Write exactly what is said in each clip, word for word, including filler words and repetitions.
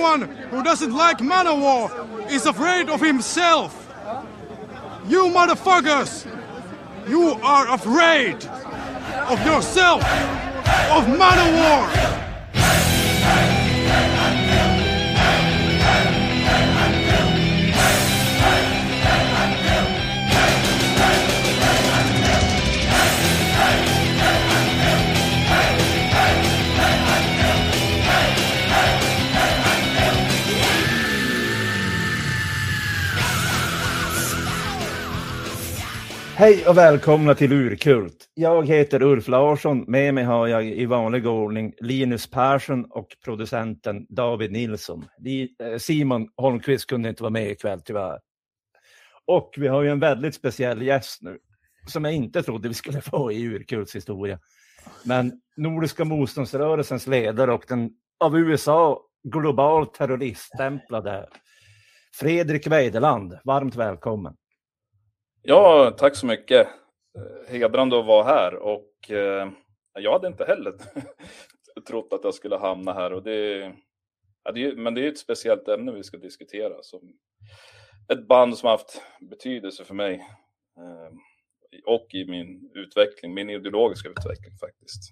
Anyone who doesn't like Manowar is afraid of himself. You motherfuckers, you are afraid of yourself, of Manowar. Hej och välkomna till Urkult. Jag heter Ulf Larsson. Med mig har jag i vanlig ordning Linus Persson och producenten David Nilsson. Simon Holmqvist kunde inte vara med ikväll tyvärr. Och vi har ju en väldigt speciell gäst nu som jag inte trodde vi skulle få i Urkults historia. Men Nordiska motståndsrörelsens ledare och den av U S A globalt terroriststämplade Fredrik Weideland. Varmt välkommen. Ja, tack så mycket. Hedrande att vara här. Och eh, jag hade inte heller trott att jag skulle hamna här. Och det, ja, det, men det är ett speciellt ämne vi ska diskutera. Som ett band som har haft betydelse för mig. Eh, och i min utveckling, min ideologiska utveckling faktiskt.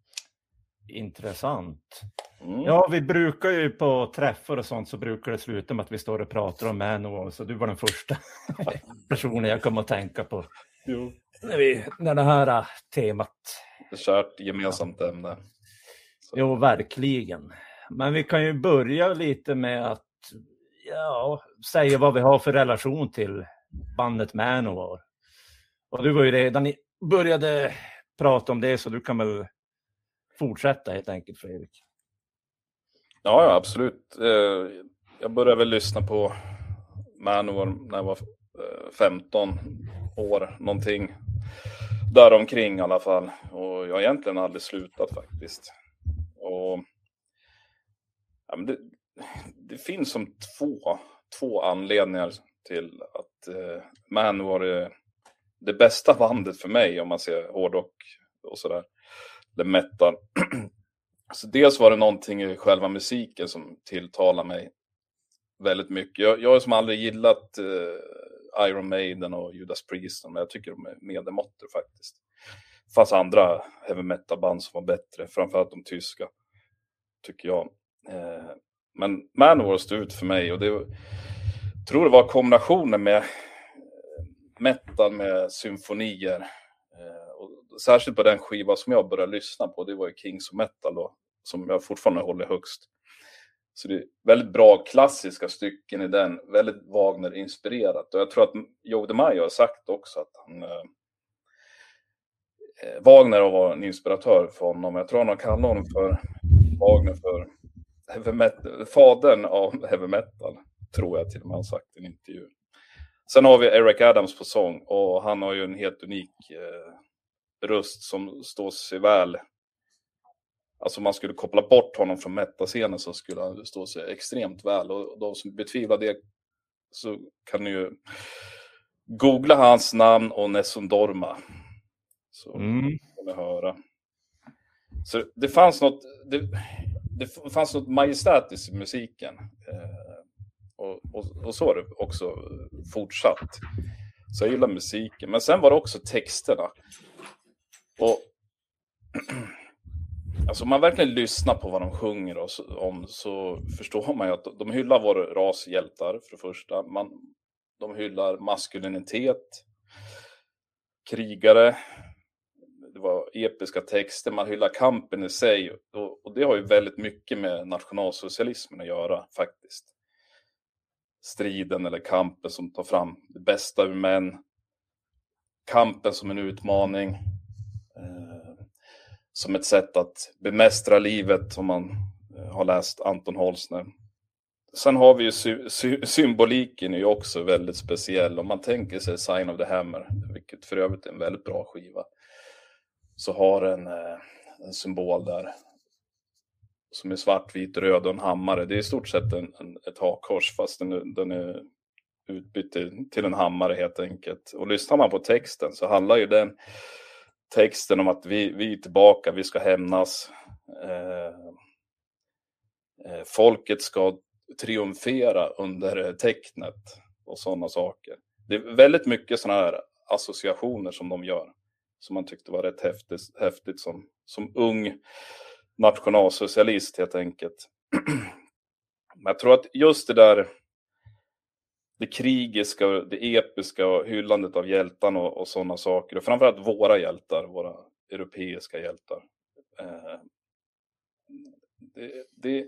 Intressant. Mm. Ja, vi brukar ju på träffar och sånt så brukar det sluta med att vi står och pratar om Manowar. Så du var den första personen jag kom att tänka på. Jo. När, vi, när det här uh, temat. Det är kärt gemensamt ämne. Så. Jo, verkligen. Men vi kan ju börja lite med att ja, säga vad vi har för relation till bandet Manowar. Och du var ju redan i, började prata om det så du kan väl fortsätta helt enkelt, Fredrik. Ja, ja, absolut. Jag började väl lyssna på Manowar när jag var femton år, någonting däromkring i alla fall. Och jag har egentligen aldrig slutat faktiskt. Och ja, men det, det finns som två, två anledningar till att eh, Manowar är det bästa bandet för mig om man ser hårdrock och sådär. Eller metal. Så dels var det någonting i själva musiken som tilltalar mig väldigt mycket. Jag, jag har som aldrig gillat uh, Iron Maiden och Judas Priest, men jag tycker de är medelmåttor faktiskt. Det fanns andra heavy metal band som var bättre, framförallt de tyska, tycker jag. Uh, men Manowar stod ut för mig och det jag tror det var kombinationen med metal med symfonier. Uh, och särskilt på den skiva som jag började lyssna på, det var ju Kings of Metal då, som jag fortfarande håller högst. Så det är väldigt bra klassiska stycken i den, väldigt Wagner-inspirerat. Och jag tror att Joe DeMaio har sagt också att han, eh, Wagner var en inspiratör för honom. Jag tror han kallar honom för Wagner för heavy metal, fadern av heavy metal, tror jag till och med han sagt i en intervju. Sen har vi Eric Adams på sång och han har ju en helt unik eh, röst som står sig väl. Alltså om man skulle koppla bort honom från metascenen så skulle han stå sig extremt väl. Och de som betvivlar det så kan ni ju googla hans namn och Nessun Dorma. Så mm. kan ni höra. Så det fanns något, det, det fanns något majestätiskt i musiken. Eh, och, och, och så har det också fortsatt. Så jag gillar musiken. Men sen var det också texterna. Och alltså om man verkligen lyssnar på vad de sjunger och så, om så förstår man ju att de hyllar våra rashjältar för det första. Man, de hyllar maskulinitet, krigare, det var episka texter, man hyllar kampen i sig. Och, och det har ju väldigt mycket med nationalsocialismen att göra faktiskt. Striden eller kampen som tar fram det bästa ur män. Kampen som en utmaning. Eh, som ett sätt att bemästra livet om man har läst Anton Holzner. Sen har vi ju sy- sy- symboliken är ju också väldigt speciell. Om man tänker sig Sign of the Hammer, vilket för övrigt är en väldigt bra skiva, så har en, eh, en symbol där som är svart, vit, röd och en hammare. Det är i stort sett en, en, ett hakkors fast den, den är utbytt till, till en hammare helt enkelt. Och lyssnar man på texten så handlar ju den texten om att vi, vi är tillbaka, vi ska hämnas. Eh, eh, folket ska triumfera under tecknet och sådana saker. Det är väldigt mycket sådana här associationer som de gör. Som man tyckte var rätt häftigt, häftigt som, som ung nationalsocialist helt enkelt. Men jag tror att just det där, det krigiska, det episka och hyllandet av hjältarna och, och sådana saker. Och framförallt våra hjältar, våra europeiska hjältar. Eh, det, det,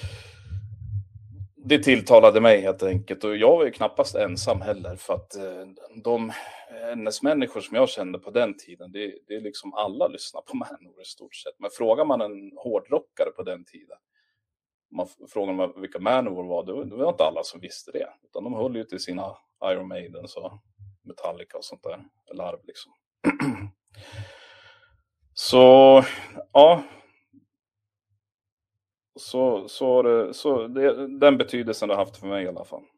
det tilltalade mig helt enkelt. Och jag var ju knappast ensam heller. För att eh, de N S-människor som jag kände på den tiden, det, det är liksom alla lyssnar på Manowar i stort sett. Men frågar man en hårdrockare på den tiden, man frågar man vilka Manowar var, det, det var inte alla som visste det. Utan de höll ju till sina Iron Maiden och Metallica och sånt där larv liksom. Så ja, så, så, det, så det, den betydelsen det har haft för mig i alla fall.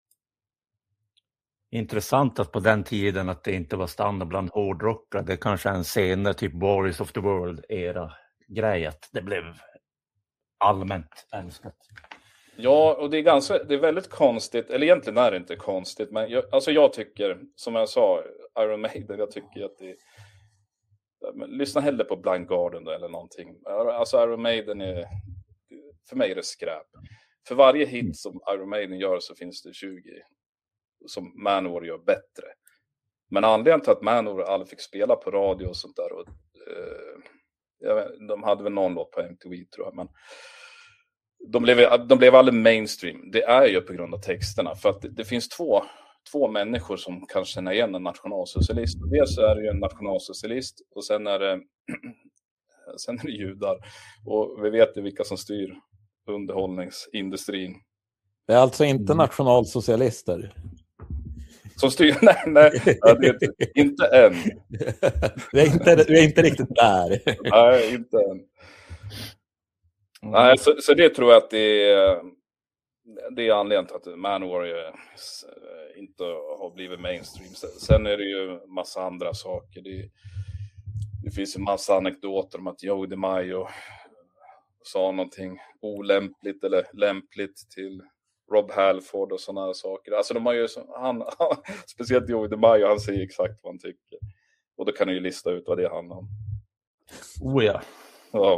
Intressant att på den tiden att det inte var standard bland hårdrockare. Det kanske är en senare typ Warriors of the World era grej att det blev allmänt älskat. Ja, och det är ganska, det är väldigt konstigt, eller egentligen är det inte konstigt, men jag, alltså jag tycker, som jag sa, Iron Maiden, jag tycker att det, men lyssna hellre på Blind Guardian då, eller någonting. Alltså Iron Maiden är, för mig är det skräp. För varje hit som Iron Maiden gör så finns det tjugo som Manowar gör bättre. Men anledningen till att Manowar aldrig fick spela på radio och sånt där, och, eh, jag vet, de hade väl någon låt på M T V tror jag, men de blev, de blev aldrig mainstream. Det är ju på grund av texterna. För att det, det finns två, två människor som kan känna igen en nationalsocialist. Dels är det ju en nationalsocialist och sen är det, sen är det judar. Och vi vet ju vilka som styr underhållningsindustrin. Det är alltså inte nationalsocialister. Som styr, nej, nej, ja, det är inte än. Vi är inte, vi är inte riktigt där. Nej, inte än. Mm. Nej, så, så det tror jag att det är, det är anledningen till att Manowar inte har blivit mainstream. Sen är det ju massa andra saker. Det, det finns en massa anekdoter om att Joey DeMaio sa någonting olämpligt eller lämpligt till Rob Halford och sådana här saker. Alltså de har ju, han, speciellt Joey DeMaio, han säger exakt vad han tycker. Och då kan du ju lista ut vad det handlar om. Oh ja. Ja.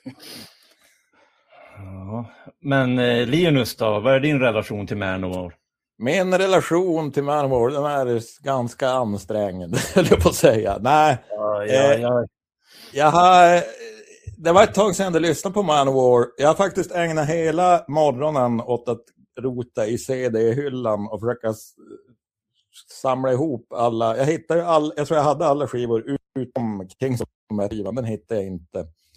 Ja. Men eh, Linus då, vad är din relation till Manowar? Min relation till Manowar, den är ganska ansträngande, höll jag på att säga. Nej, ja, ja, ja. Eh, jag har, det var ett tag sedan jag lyssnade på Manowar. Jag har faktiskt ägnat hela morgonen åt att rota i C D-hyllan och försöka samla ihop alla. Jag hittade ju all, jag tror jag hade alla skivor utom Kings of skivan, den hittade jag inte.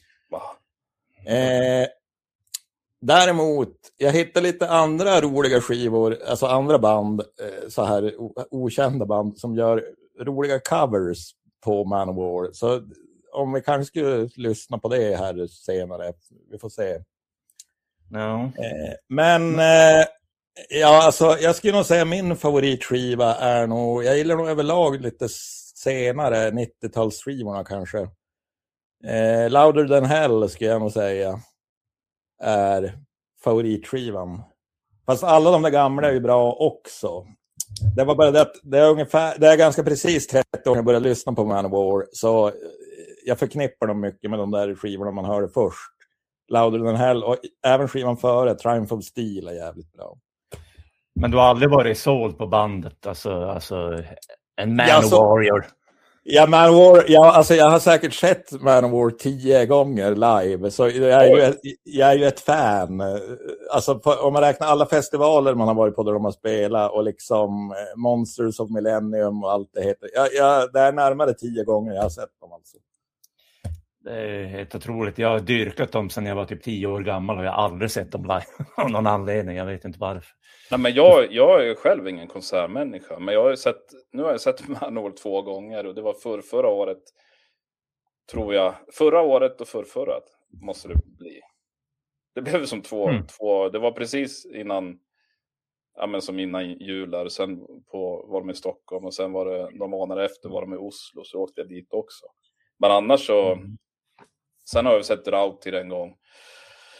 Eh, däremot, jag hittade lite andra roliga skivor, alltså andra band, eh, så här okända band som gör roliga covers på Manowar. Så om vi kanske skulle lyssna på det här senare, vi får se. No. Eh, men eh, ja, alltså jag skulle nog säga min favoritskiva är nog, jag gillar nog överlag lite senare nittiotalsskivorna kanske. Eh, Louder Than Hell skulle jag nog säga är favoritskivan. Fast alla de där gamla är ju bra också. Det var bara det att det är ungefär, det är ganska precis trettio år jag började lyssna på Manowar, så jag förknippar dem mycket med de där skivorna man hörde först. Louder Than Hell och även skivan före, Triumph of Steel, är jävligt bra. Men du har aldrig varit såld på bandet, alltså, alltså en Manowar? Ja, så, ja, Manowar, ja, alltså jag har säkert sett Manowar tio gånger live, så jag är ju ett, jag är ju ett fan. Alltså på, om man räknar alla festivaler man har varit på där de har spelat och liksom Monsters of Millennium och allt det heter. Jag, jag, det är närmare tio gånger jag har sett dem alltså. Det är helt otroligt. Jag har dyrkat dem sedan jag var typ tio år gammal och jag har aldrig sett dem live av någon anledning. Jag vet inte varför. Nej, men jag, jag är själv ingen konsertmänniska. Men jag har sett, nu har jag sett Manowar två gånger och det var för, förra året, tror jag. Förra året och förrförra måste det bli. Det blev som två, mm. två det var precis innan, ja men som innan jul där. Sen på, var de i Stockholm och sen var det några månader efter var de i Oslo, så åkte jag dit också. Men annars så, mm. sen har jag sett Rauti en gång.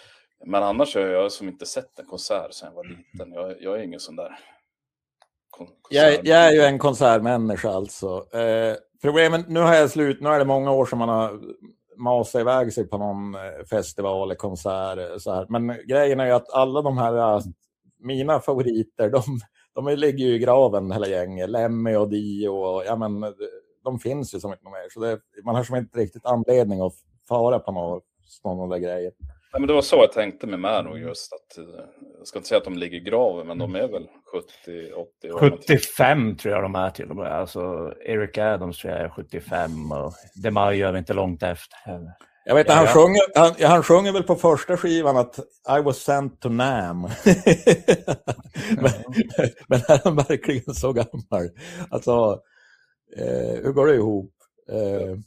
Men annars har jag som inte sett en konsert sedan jag var liten. Jag, jag är ingen sån där kon- Jag, jag är ju en konsertmänniska alltså. Eh, problemet, nu har jag slut, nu är det många år som man har masat iväg sig på någon festival eller konsert. Så här. Men grejen är ju att alla de här, mina favoriter, de, de ligger ju i graven hela gänget. Lemmy och Dio och ja men de finns ju som inte mer. Så det, man har som inte riktigt anledning att fara på några sådana där grejer. Ja, men det var så jag tänkte med Manowar just att jag ska inte säga att de ligger i graven, men de är väl sjuttio åttio år. sjuttiofem tror jag de är till och med. Alltså Eric Adams tror jag är sjuttiofem och DeMaio är inte långt efter. Jag vet, ja, han, ja. Sjunger, han, han sjunger väl på första skivan att I was sent to Nam. men, men är han verkligen så gammal? Alltså, eh, hur går det ihop? Eh,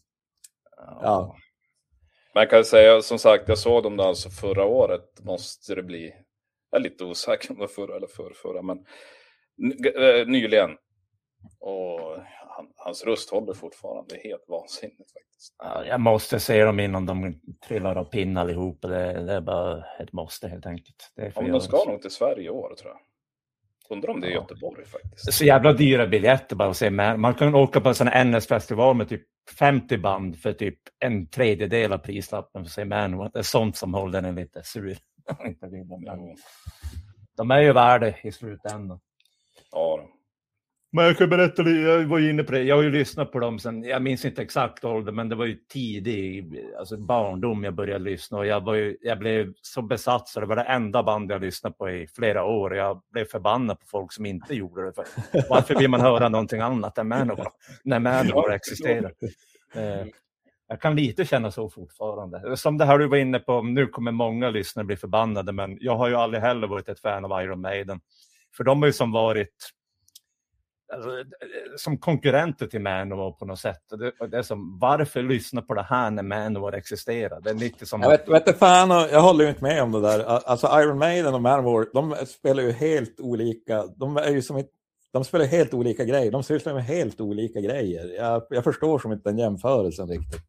ja. Men jag kan säga, som sagt, jag såg dem då alltså förra året, måste det bli, jag är lite osäker om det var förra eller förra, förra men n- nyligen. Och han, hans röst håller fortfarande, det är helt vansinnigt faktiskt. Ja, jag måste se dem innan de trillar av pinn allihop, det, det är bara ett måste helt enkelt. Det är ja, men de ska nog till Sverige i år tror jag. Undrar om det är ja. Göteborg faktiskt. Så jävla dyra biljetter bara att se med. Man kan åka på en sån här N S-festival med typ femtio band för typ en tredjedel av prislappen för att se Manowar. Det är sånt som håller den lite sur. Mm. De är ju värda i slutändan. Ja. Men jag kan berätta, jag var ju inne på det. Jag har ju lyssnat på dem sen, jag minns inte exakt ålder, men det var ju tidig, alltså barndom jag började lyssna. Och jag, var ju, jag blev så besatt så det var det enda band jag lyssnade på i flera år. Jag blev förbannad på folk som inte gjorde det. För varför vill man höra någonting annat än Manowar? När Manowar existerar. Eh, jag kan lite känna så fortfarande. Som det här du var inne på, nu kommer många lyssnare bli förbannade, men jag har ju aldrig heller varit ett fan av Iron Maiden. För de har ju som varit alltså, som konkurrenter till Manowar på något sätt. Det, det är som, varför lyssna på det här när Manowar existerar? Det är lite som... Jag vet, vet inte fan, jag håller ju inte med om det där. Alltså Iron Maiden och Manowar, de spelar ju helt olika, de är ju som ett, de spelar helt olika grejer. De sysslar med helt olika grejer. Jag, jag förstår som inte den jämförelsen riktigt.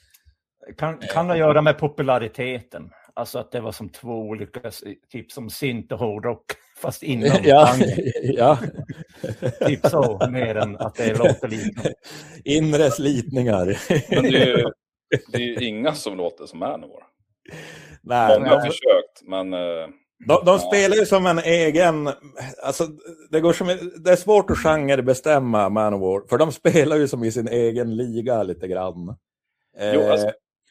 Kan, kan det göra med populariteten? Alltså att det var som två olika, typ som synt och hårdrock, fast inom ja, ja. Typ så, mer än att det låter liknande. Inre slitningar. Men det är ju det är inga som låter som Manowar. Nej, Många har nej. försökt, men... Uh, de de ja. spelar ju som en egen... Alltså, det, går som, det är svårt att genrebestämma Manowar, för de spelar ju som i sin egen liga lite grann. Jo, alltså,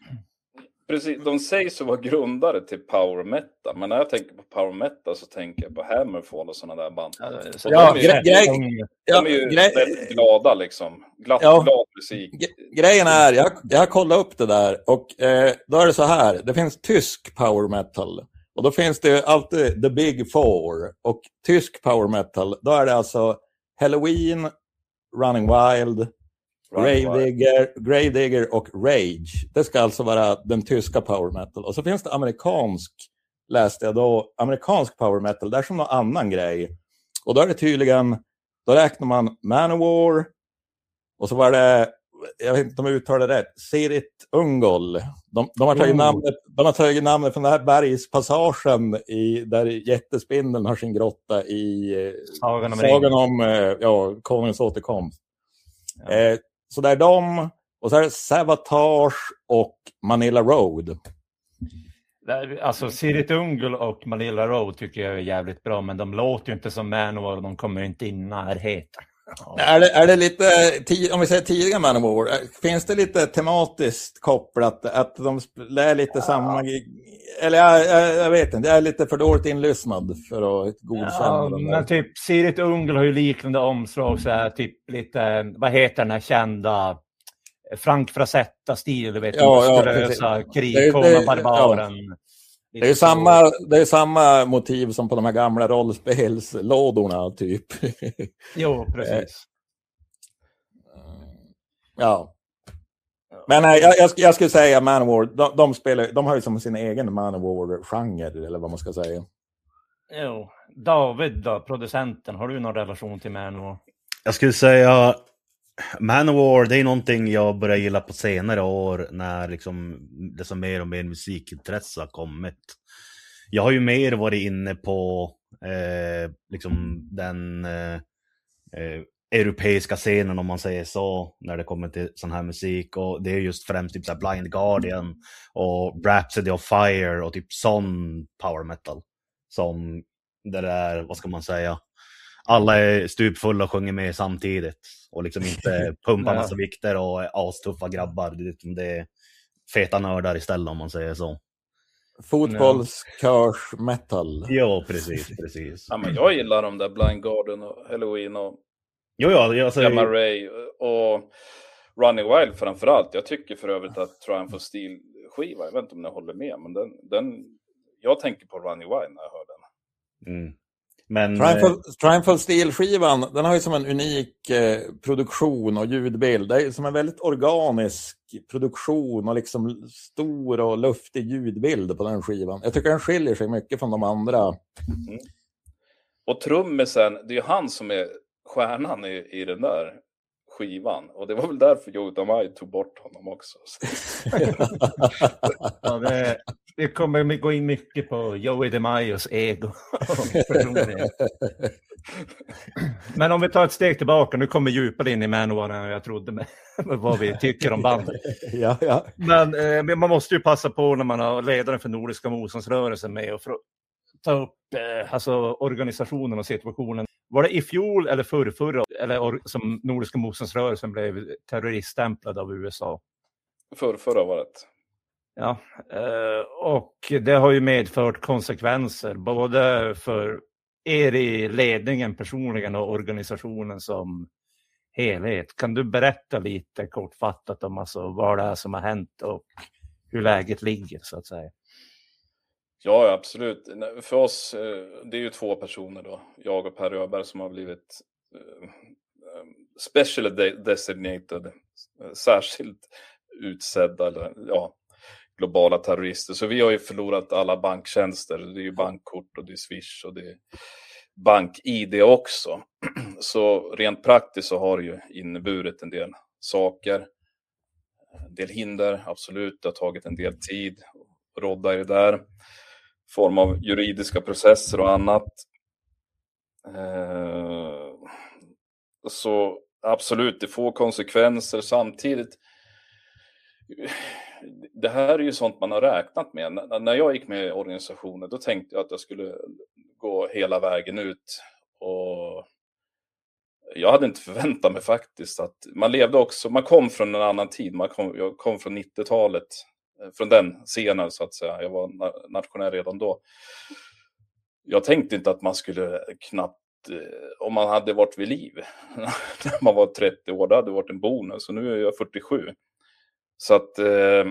precis, de sägs så vara grundare till power metal, men när jag tänker på power metal så tänker jag på Hammerfall och sådana där band. Ja, de är ju, gre- de, de är ju gre- väldigt glada liksom. Glatt, ja, glad musik. Grejen är, jag, jag har kollat upp det där och eh, då är det så här, det finns tysk power metal och då finns det alltid the big four, och tysk power metal, då är det alltså Halloween, Running Wild, Gravedigger, Gravedigger och Rage. Det ska alltså vara den tyska power metal. Och så finns det amerikansk, läste jag då, amerikansk power metal. Det är som någon annan grej. Och då är det tydligen, då räknar man Manowar. Och så var det, jag vet inte om jag uttalade rätt, Sirit Ungol. De, de, har tagit namnet, de har tagit namnet från den här bergspassagen i, där jättespindeln har sin grotta i Sagan om, sagan om ja, konungens återkomst. Ja. Eh, så där är de, och så är det Savatage och Manila Road. Alltså Sirit Ungol och Manila Road tycker jag är jävligt bra, men de låter ju inte som Manowar och de kommer ju inte in i närheten. Ja. Är det, är det lite, om vi säger tidiga Manowar, finns det lite tematiskt kopplat att de är lite ja. samma, eller jag, jag, jag vet inte, jag är lite för dåligt inlyssnad för att godkänna ja, dem. Men typ Sirit Ungol har ju liknande omslag, så här, typ lite, vad heter den här kända Frank Frazetta-stil, du vet, ja, ja, muskulösa, krigkomma barbaren. Ja. Det är ju samma, det är samma motiv som på de här gamla rollspelslådorna typ. Jo, precis. Ja. Men nej, jag, jag, jag skulle säga Manowar, de, de, spelar, de har ju som sin egen Manowar-genre, eller vad man ska säga. Jo, David då, producenten, har du någon relation till Manowar? Jag skulle säga Manowar, det är någonting jag börjar gilla på senare år när liksom det som mer och mer musikintresse har kommit. jag har ju mer varit inne på eh, liksom den eh, eh, europeiska scenen, om man säger så, när det kommer till sån här musik. Och det är just främst typ så här Blind Guardian och Rhapsody of Fire och typ sån power metal. Som det där, vad ska man säga, alla är stupfulla och sjunger med samtidigt. Och liksom inte pumpar massa vikter och är astuffa grabbar. Det är, liksom det är feta nördar istället, om man säger så. Fotbollskörs metal. Ja, precis, precis. Ja, men jag gillar de där Blind Guardian och Halloween och Jo, ja, jag säger... Gamma Ray och Running Wild framförallt. Jag tycker för övrigt att Triumph of Steel-skiva, jag vet inte om ni håller med, men den, den, jag tänker på Running Wild när jag hör den. Mm. Men, Triumph, Triumph of Steel-skivan, den har ju som en unik eh, produktion och ljudbild. Det är som en väldigt organisk produktion och liksom stor och luftig ljudbild på den skivan. Jag tycker den skiljer sig mycket från de andra. Mm. Och trummisen, det är ju han som är stjärnan i, i den där skivan. Och det var väl därför Joe Damai tog bort honom också. Ja, det, det kommer gå in mycket på Joey DeMaios ego. Men om vi tar ett steg tillbaka, nu kommer vi djupare in i Manowar än jag trodde med, med vad vi tycker om bandet. Ja, ja. Men eh, man måste ju passa på när man har ledaren för Nordiska motståndsrörelsen med och för att ta upp eh, alltså organisationen och situationen. Var det i fjol eller förrförra eller or- som Nordiska motståndsrörelsen blev terroriststämplad av U S A? Förrförra var det. Ja, eh, och det har ju medfört konsekvenser både för er i ledningen personligen och organisationen som helhet. Kan du berätta lite kortfattat om alltså vad det är som har hänt och hur läget ligger så att säga? Ja, absolut. För oss, det är ju två personer då, jag och Per Öberg, som har blivit specially designated, särskilt utsedda, eller ja, globala terrorister. Så vi har ju förlorat alla banktjänster. Det är ju bankkort och det är Swish och det är bank-I D också. Så rent praktiskt så har det ju inneburit en del saker. En del hinder, absolut. Det har tagit en del tid att rodda i det där. Form av juridiska processer och annat. Så absolut, det får konsekvenser samtidigt. Det här är ju sånt man har räknat med. När jag gick med i organisationen, då tänkte jag att jag skulle gå hela vägen ut. Och jag hade inte förväntat mig faktiskt att man levde också, man kom från en annan tid. Man kom, jag kom från nittiotalet, från den scenen så att säga. Jag var nationell redan då. Jag tänkte inte att man skulle knappt, om man hade varit vid liv när man var trettio år, det hade varit en bonus. Så nu är jag fyrtiosju. Så att eh,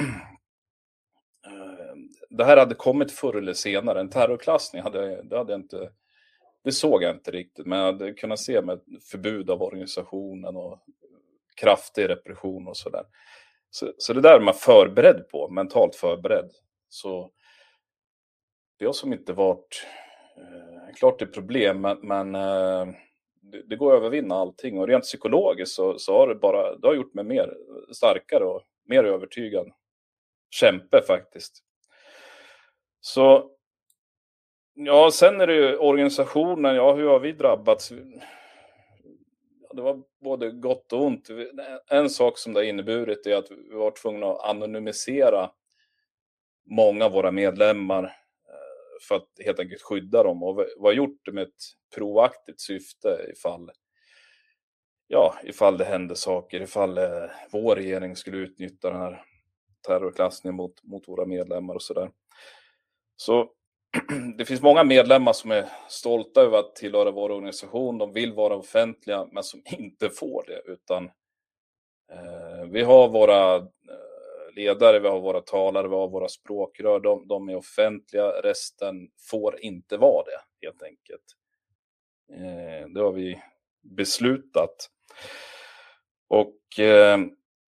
det här hade kommit förr eller senare. En terrorklassning hade, det hade jag inte, det såg jag inte riktigt. Men jag hade kunnat se med förbud av organisationen och kraftig repression och sådär. Så, så det där är man förberedd på, mentalt förberedd. Så det har som inte varit, eh, klart det är problem, men, men eh, det, det går att övervinna allting. Och rent psykologiskt så, så har det bara, det har gjort mig mer starkare och mer övertygad kämpe faktiskt. Så ja, sen är det ju organisationen, ja, hur har vi drabbats? Det var både gott och ont. En sak som det har inneburit är att vi var tvungna att anonymisera många av våra medlemmar för att helt enkelt skydda dem. Och vi har gjort det med ett proaktivt syfte ifall, ja, ifall det hände saker, ifall vår regering skulle utnyttja den här terrorklassningen mot, mot våra medlemmar och sådär. Så det finns många medlemmar som är stolta över att tillhöra vår organisation. De vill vara offentliga men som inte får det. Utan eh, vi har våra eh, ledare, vi har våra talare, vi har våra språkrör. De, de är offentliga, resten får inte vara det helt enkelt. Eh, det har vi beslutat. Och eh,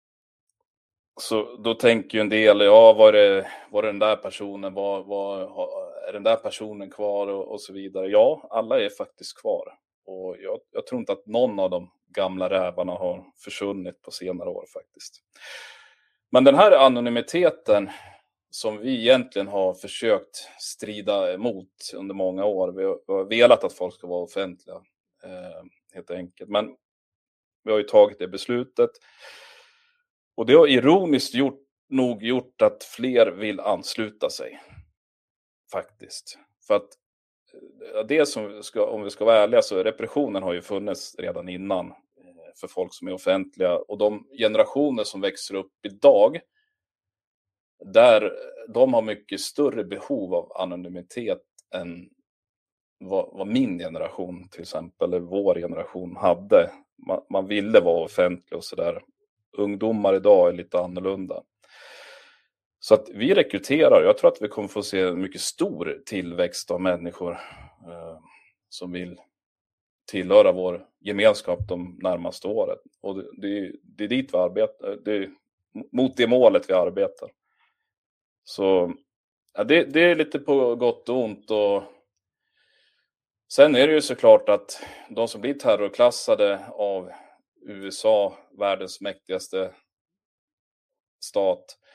så då tänker ju en del, ja, var det, var det den där personen, var, var, är den där personen kvar och, och så vidare. Ja, alla är faktiskt kvar. Och jag, jag tror inte att någon av de gamla rävarna har försvunnit på senare år faktiskt. Men den här anonymiteten som vi egentligen har försökt strida emot under många år. Vi har, vi har velat att folk ska vara offentliga, eh, helt enkelt. Men vi har ju tagit det beslutet. Och det har ironiskt gjort, nog gjort att fler vill ansluta sig. Faktiskt. För att det som ska, om vi ska vara ärliga, så repressionen har ju funnits redan innan för folk som är offentliga. Och de generationer som växer upp idag, där de har mycket större behov av anonymitet än vad, vad min generation till exempel, eller vår generation hade. Man, man ville vara offentlig och sådär. Ungdomar idag är lite annorlunda. Så att vi rekryterar, jag tror att vi kommer få se en mycket stor tillväxt av människor eh, som vill tillhöra vår gemenskap de närmaste åren. Och det, det, det är dit vi arbetar, det är mot det målet vi arbetar. Så ja, det, det är lite på gott och ont. Och sen är det ju såklart att de som blir terrorklassade av U S A, världens mäktigaste stat,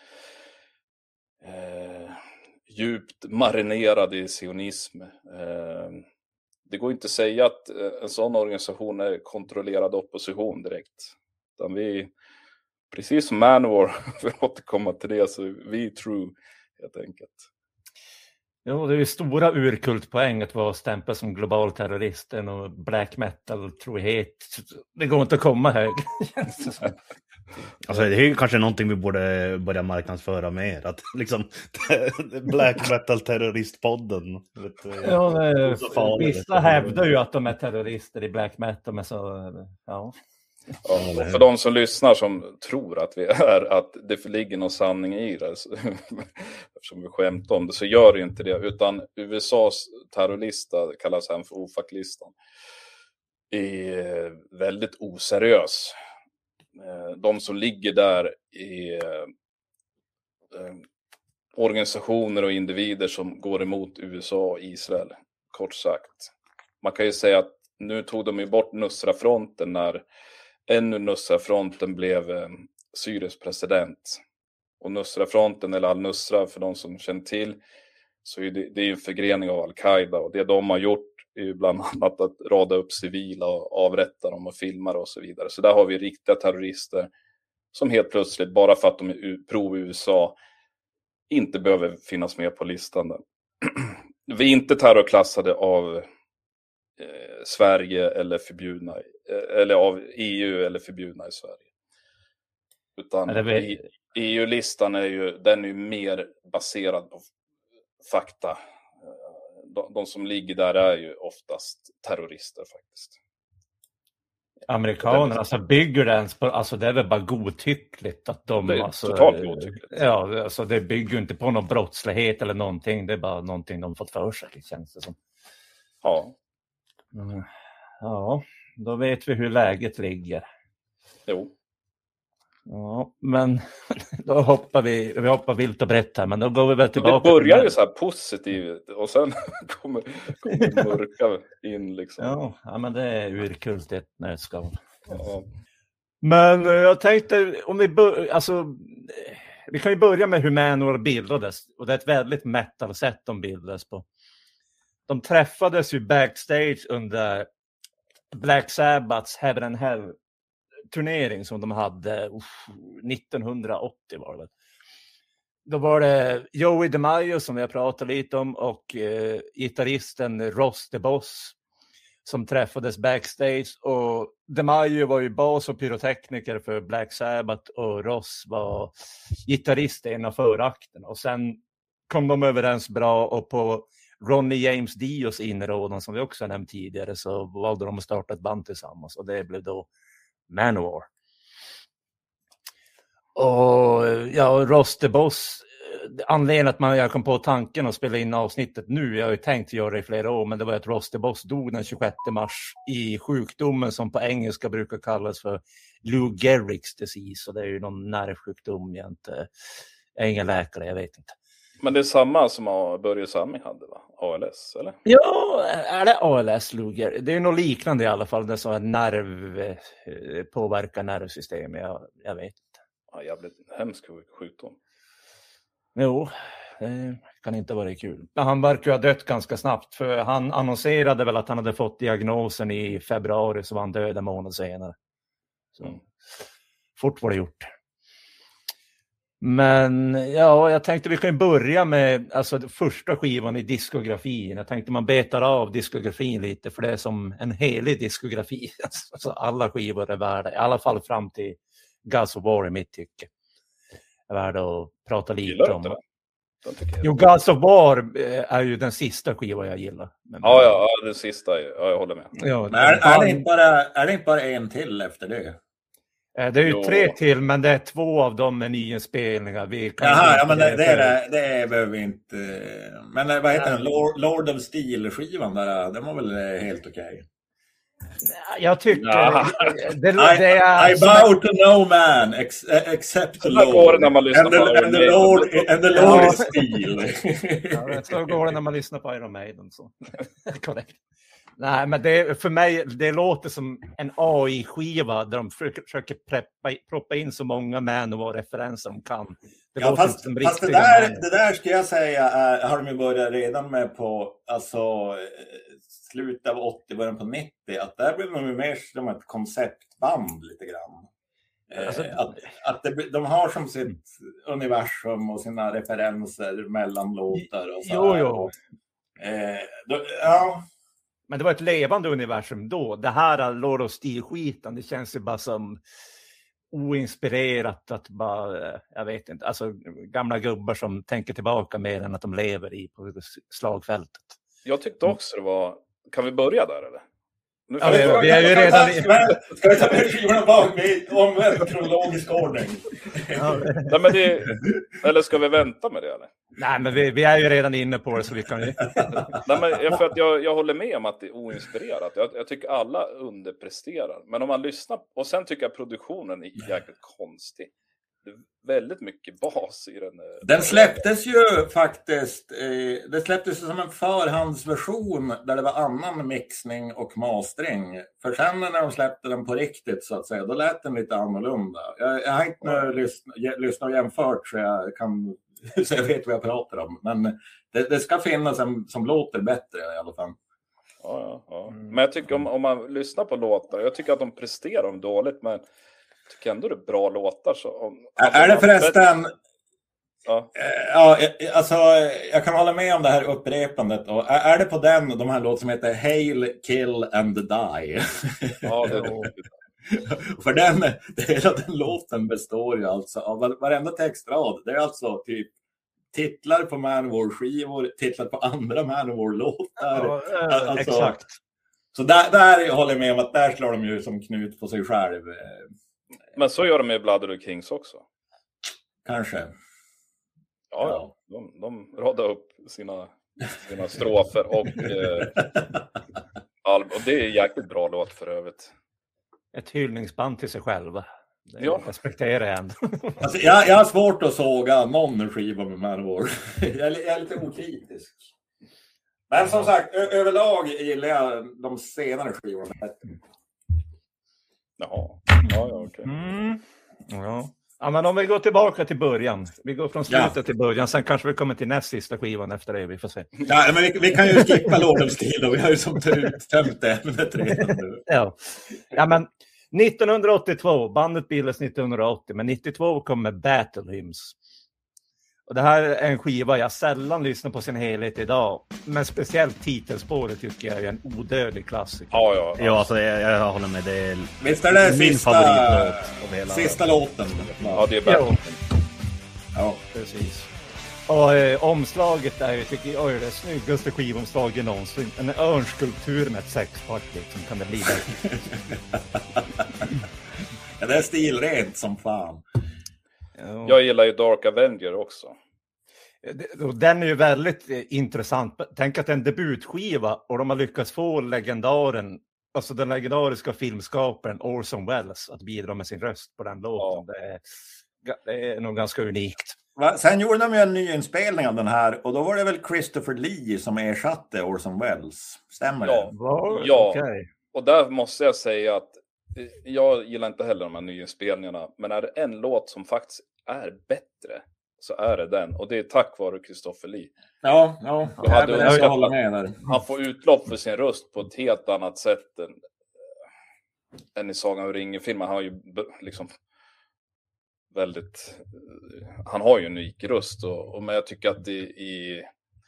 eh, djupt marinerad i sionism. Eh, det går inte att säga att en sån organisation är kontrollerad opposition direkt. Utan vi, precis som Manowar, för att återkomma till det, så vi är true helt enkelt. Jo, det är ju stora urkultpoäng att vara stämpel som global terrorist och black metal trohet. Det går inte att komma högre. Alltså det är ju kanske någonting vi borde börja marknadsföra mer, att liksom black metal terroristpodden. Ja, det, vissa hävdar ju att de är terrorister i black metal, men så ja. Ja, för de som lyssnar som tror att vi är, att det ligger någon sanning i det, eftersom vi skämtar om det, så gör det ju inte det, utan U S A:s terrorlista, kallas han för O F A C-listan, är väldigt oseriös. De som ligger där är organisationer och individer som går emot U S A och Israel, kort sagt. Man kan ju säga att nu tog de ju bort Nusra-fronten när ännu Nusra-fronten blev eh, Syriens president. Och Nusra-fronten, eller Al-Nusra för de som känner till, så är det, det är en förgrening av Al-Qaida. Och det de har gjort är ju bland annat att rada upp civila och avrätta dem och filma och så vidare. Så där har vi riktiga terrorister som helt plötsligt, bara för att de är pro-U S A, inte behöver finnas med på listan. Vi är inte terrorklassade av eh, Sverige eller förbjudna eh, eller av E U eller förbjudna i Sverige. Utan E U-listan är ju, den är ju mer baserad på fakta. De, de som ligger där är ju oftast terrorister faktiskt. Amerikanerna alltså bygger den på, alltså det är väl bara godtyckligt att de, det är alltså, totalt godtyckligt. Ja, alltså det bygger inte på någon brottslighet eller någonting, det är bara någonting de fått för sig, känns det som. Ja. Mm. Ja, då vet vi hur läget ligger. Jo. Ja, men då hoppar vi, vi hoppar vilt och brett här, men då går vi väl tillbaka. Det börjar ju så här positivt och sen kommer, kommer mörka in liksom. Ja, ja, men det är urkult i ett nötskal. Ja. Men jag tänkte, om vi bör, alltså, vi kan ju börja med hur Manowar bildades, och det är ett väldigt metal sätt de bildades på. De träffades ju backstage under Black Sabbaths Heaven and Hell turnering som de hade uff, nittonhundraåttio var det väl. Då var det Joey DeMaio som jag pratade lite om och eh, gitarristen Ross the Boss som träffades backstage, och DeMaio var ju bas och pyrotekniker för Black Sabbath och Ross var gitarrist i en av förakterna, och sen kom de överens bra, och på Ronnie James Dios inrådan som vi också nämnt tidigare så valde de att starta ett band tillsammans, och det blev då Manowar. Och ja, Ross the Boss, anledningen att man jag kom på tanken att spela in avsnittet nu, jag har ju tänkt göra det i flera år, men det var att Ross the Boss dog den tjugosjätte mars i sjukdomen som på engelska brukar kallas för Lou Gehrig's disease, och det är ju någon nervsjukdom, jag, inte, jag är ingen läkare, jag vet inte. Men det är samma som Börje Salming hade, va? A L S, eller? Ja, är det A L S, Lou Gehrig? Det är nog liknande i alla fall, det är så att nerv påverkar nervsystemet, jag, jag vet inte. Ja, jävligt hemsk sjukdom. Jo, det kan inte vara kul. Men han verkar ha dött ganska snabbt, för han annonserade väl att han hade fått diagnosen i februari, så var han död en månad senare. Så mm. fort var det gjort. Men ja, jag tänkte vi kan börja med alltså, första skivan i diskografin. Jag tänkte man betar av diskografin lite, för det är som en helig diskografi. Alltså, alla skivor är värda, i alla fall fram till Gods of War i mitt tycke. Är värda att prata lite om. Det? Jo, Gods of War är ju den sista skivan jag gillar. Men ja, ja, ja, den sista, ja, jag håller med. Ja, men är, är, det inte bara, är det inte bara en till efter det? Det är ju jo. tre till, men det är två av dem med nyinspelningar. Vi kan Jaha, ja, men det, det, är det, det behöver vi inte. Men vad heter den? Lord, Lord of Steel-skivan där, den var väl helt okej? Okay. Jag tycker... Ja. Det, det är I, I bow to no man ex, except the Lord. När man lyssnar and, the, på and, the Lord, and the Lord is Steel. Ja, så går det när man lyssnar på Iron Maiden. Så. Korrekt. Nej, men det, för mig, det låter som en A I-skiva där de försöker preppa, proppa in så många Manowar-referenser de kan. Det ja, fast, som fast det, där, det där ska jag säga är, har de ju börjat redan med på alltså, slutet av åttio, början på nittio. Att där blev de ju mer som ett konceptband lite grann. Alltså, eh, att att det, de har som sitt mm. universum och sina referenser mellan låtar och så. Jo, jo. Eh, då, ja... Men det var ett levande universum då. Det här Lord of Steel-skiten, det känns ju bara som oinspirerat att bara, jag vet inte, alltså gamla gubbar som tänker tillbaka mer än att de lever i på slagfältet. Jag tyckte också det var, kan vi börja där eller? Nu ja, vi, vi är ju redan i... Ska vi ta med skivorna bak med omvänd kronologisk ordning? Ja. Nej, men det, eller ska vi vänta med det eller? Nej, men vi, vi är ju redan inne på det så vi kan ju... Nej, men för att jag, jag håller med om att det är oinspirerat. Jag, jag tycker alla underpresterar. Men om man lyssnar, och sen tycker jag produktionen är jäkligt konstig. Det är väldigt mycket bas i den. Den släpptes ju faktiskt, eh, det släpptes som en förhandsversion där det var annan mixning och mastering. För sen när de släppte den på riktigt så att säga, då lät den lite annorlunda. Jag, jag har inte mm. lyssnat, lyssnat och jämfört så jag kan så jag vet vad jag pratar om. Men det, det ska finnas en som låter bättre i alla fall. Ja, ja, ja. Men jag tycker om, om man lyssnar på låtar, jag tycker att de presterar dem dåligt, men jag tycker ändå det är bra låtar. Så om, är det förresten... Ja. ja, alltså jag kan hålla med om det här upprepandet. Och är det på den, de här låt som heter Hail, Kill and Die? Ja, det är det. För den, hela den låten består ju alltså av varenda textrad. Det är alltså typ titlar på Manowar-skivor, titlar på andra Manowar-låtar. Ja, äh, alltså, exakt. Så där, där håller jag med om att där slår de ju som knut på sig själv. Men så gör de med Blood of the Kings också. Kanske. Ja, ja. De, de radar upp sina, sina strofer och, eh, album. Och det är jäkligt bra låt för övrigt. Ett hyllningsband till sig själva. Det ja. respekterar jag ändå. Alltså, jag, jag har svårt att såga någon skiva med Manowar. jag, är, jag är lite okritisk. Men som sagt, ö- överlag gillar jag de senare skivorna. Jaha, ja, ja, okej. Mm. Ja. Ja, men om vi går tillbaka till början. Vi går från slutet ja. till början. Sen kanske vi kommer till näst sista skivan efter det. Vi får se. Ja, men vi, vi kan ju skippa Lord of Steel då. Vi har ju som tömt det ämnet redan nu. ja. ja, men nittonhundraåttiotvå. Bandet bildades nittonhundraåttio. Men nittiotvå kommer Battle Hymns. Och det här är en skiva jag sällan lyssnar på sin helhet idag. Men speciellt titelspåret tycker jag är en odödlig klassiker. Ja, ja. Ja, alltså jag, jag håller med. Det är visst är det min sista, favoritlåt av hela... sista låten. Ja, det är Battle. Ja, precis. Och eh, omslaget är ju, tycker jag, är det snyggaste skivomslaget någonsin. En örnskulptur med ett sexpack som kan det bli bättre. Ja, det är stilrent som fan. Ja. Jag gillar ju Dark Avenger också. Den är ju väldigt eh, intressant. Tänk att det är en debutskiva och de har lyckats få legendaren, alltså den legendariska filmskaparen Orson Welles att bidra med sin röst på den låten. Ja. Det, är, det är nog ganska unikt. Va? Sen gjorde de ju en ny inspelning av den här och då var det väl Christopher Lee som ersatte Orson Welles. Stämmer ja. det? Var? Ja, okay. Och där måste jag säga att jag gillar inte heller de här nyinspelningarna, men är det en låt som faktiskt är bättre så är det den. Och det är tack vare Christopher Lee. Ja, ja. Jag hade jag, önskat jag håller att med där. han får utlopp för sin röst på ett helt annat sätt än, än i Sagan om ringen-filmen. Han har ju liksom väldigt... Han har ju en unik röst. Och, och, men jag tycker att det i...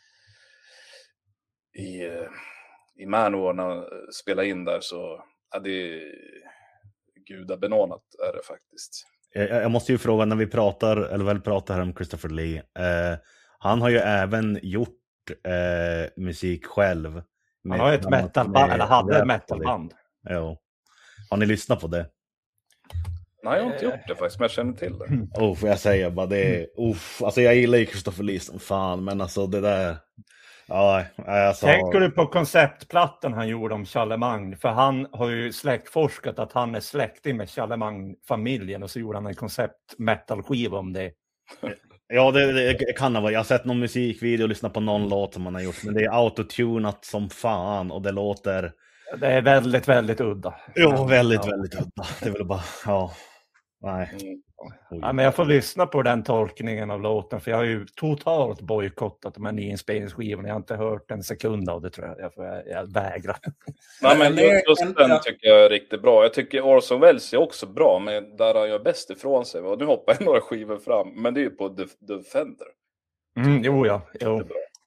I, i Manowar när han spelar in där så... Ja, det är gudabenådat är det faktiskt. Jag, jag måste ju fråga när vi pratar, eller väl pratar här om Christopher Lee. Eh, han har ju även gjort eh, musik själv. Han har ett metalband, eller hade ett metalband. Ja. Har ni lyssnat på det? Nej, jag har inte gjort det faktiskt, men jag känner till det. Oh, får jag säga bara det är, uff, alltså jag gillar ju Christopher Lee som fan, men alltså det där... Ja, alltså... Tänker du på konceptplattan han gjorde om Charlemagne? För han har ju släktforskat att han är släktig med Charlemagne-familjen och så gjorde han en koncept-metal-skiva om det. Ja, det, det kan ha varit. Jag har sett någon musikvideo och lyssnat på någon låt som han har gjort, men det är autotunat som fan och det låter... Det är väldigt, väldigt udda. Jo, väldigt, ja. väldigt udda. Det är väl bara, ja, nej. Mm. Ja, men jag får lyssna på den tolkningen av låten, för jag har ju totalt bojkottat de här nyinspelningsskivorna. Jag har inte hört en sekund av det, tror jag. Jag, får, jag, jag vägrar. Nej, men just den tycker jag är riktigt bra. Jag tycker Orson Welles är också bra, men där han gör bäst ifrån sig. Och nu hoppar jag några skivor fram, men det är ju på Defender. Mm, jo, ja. Jo.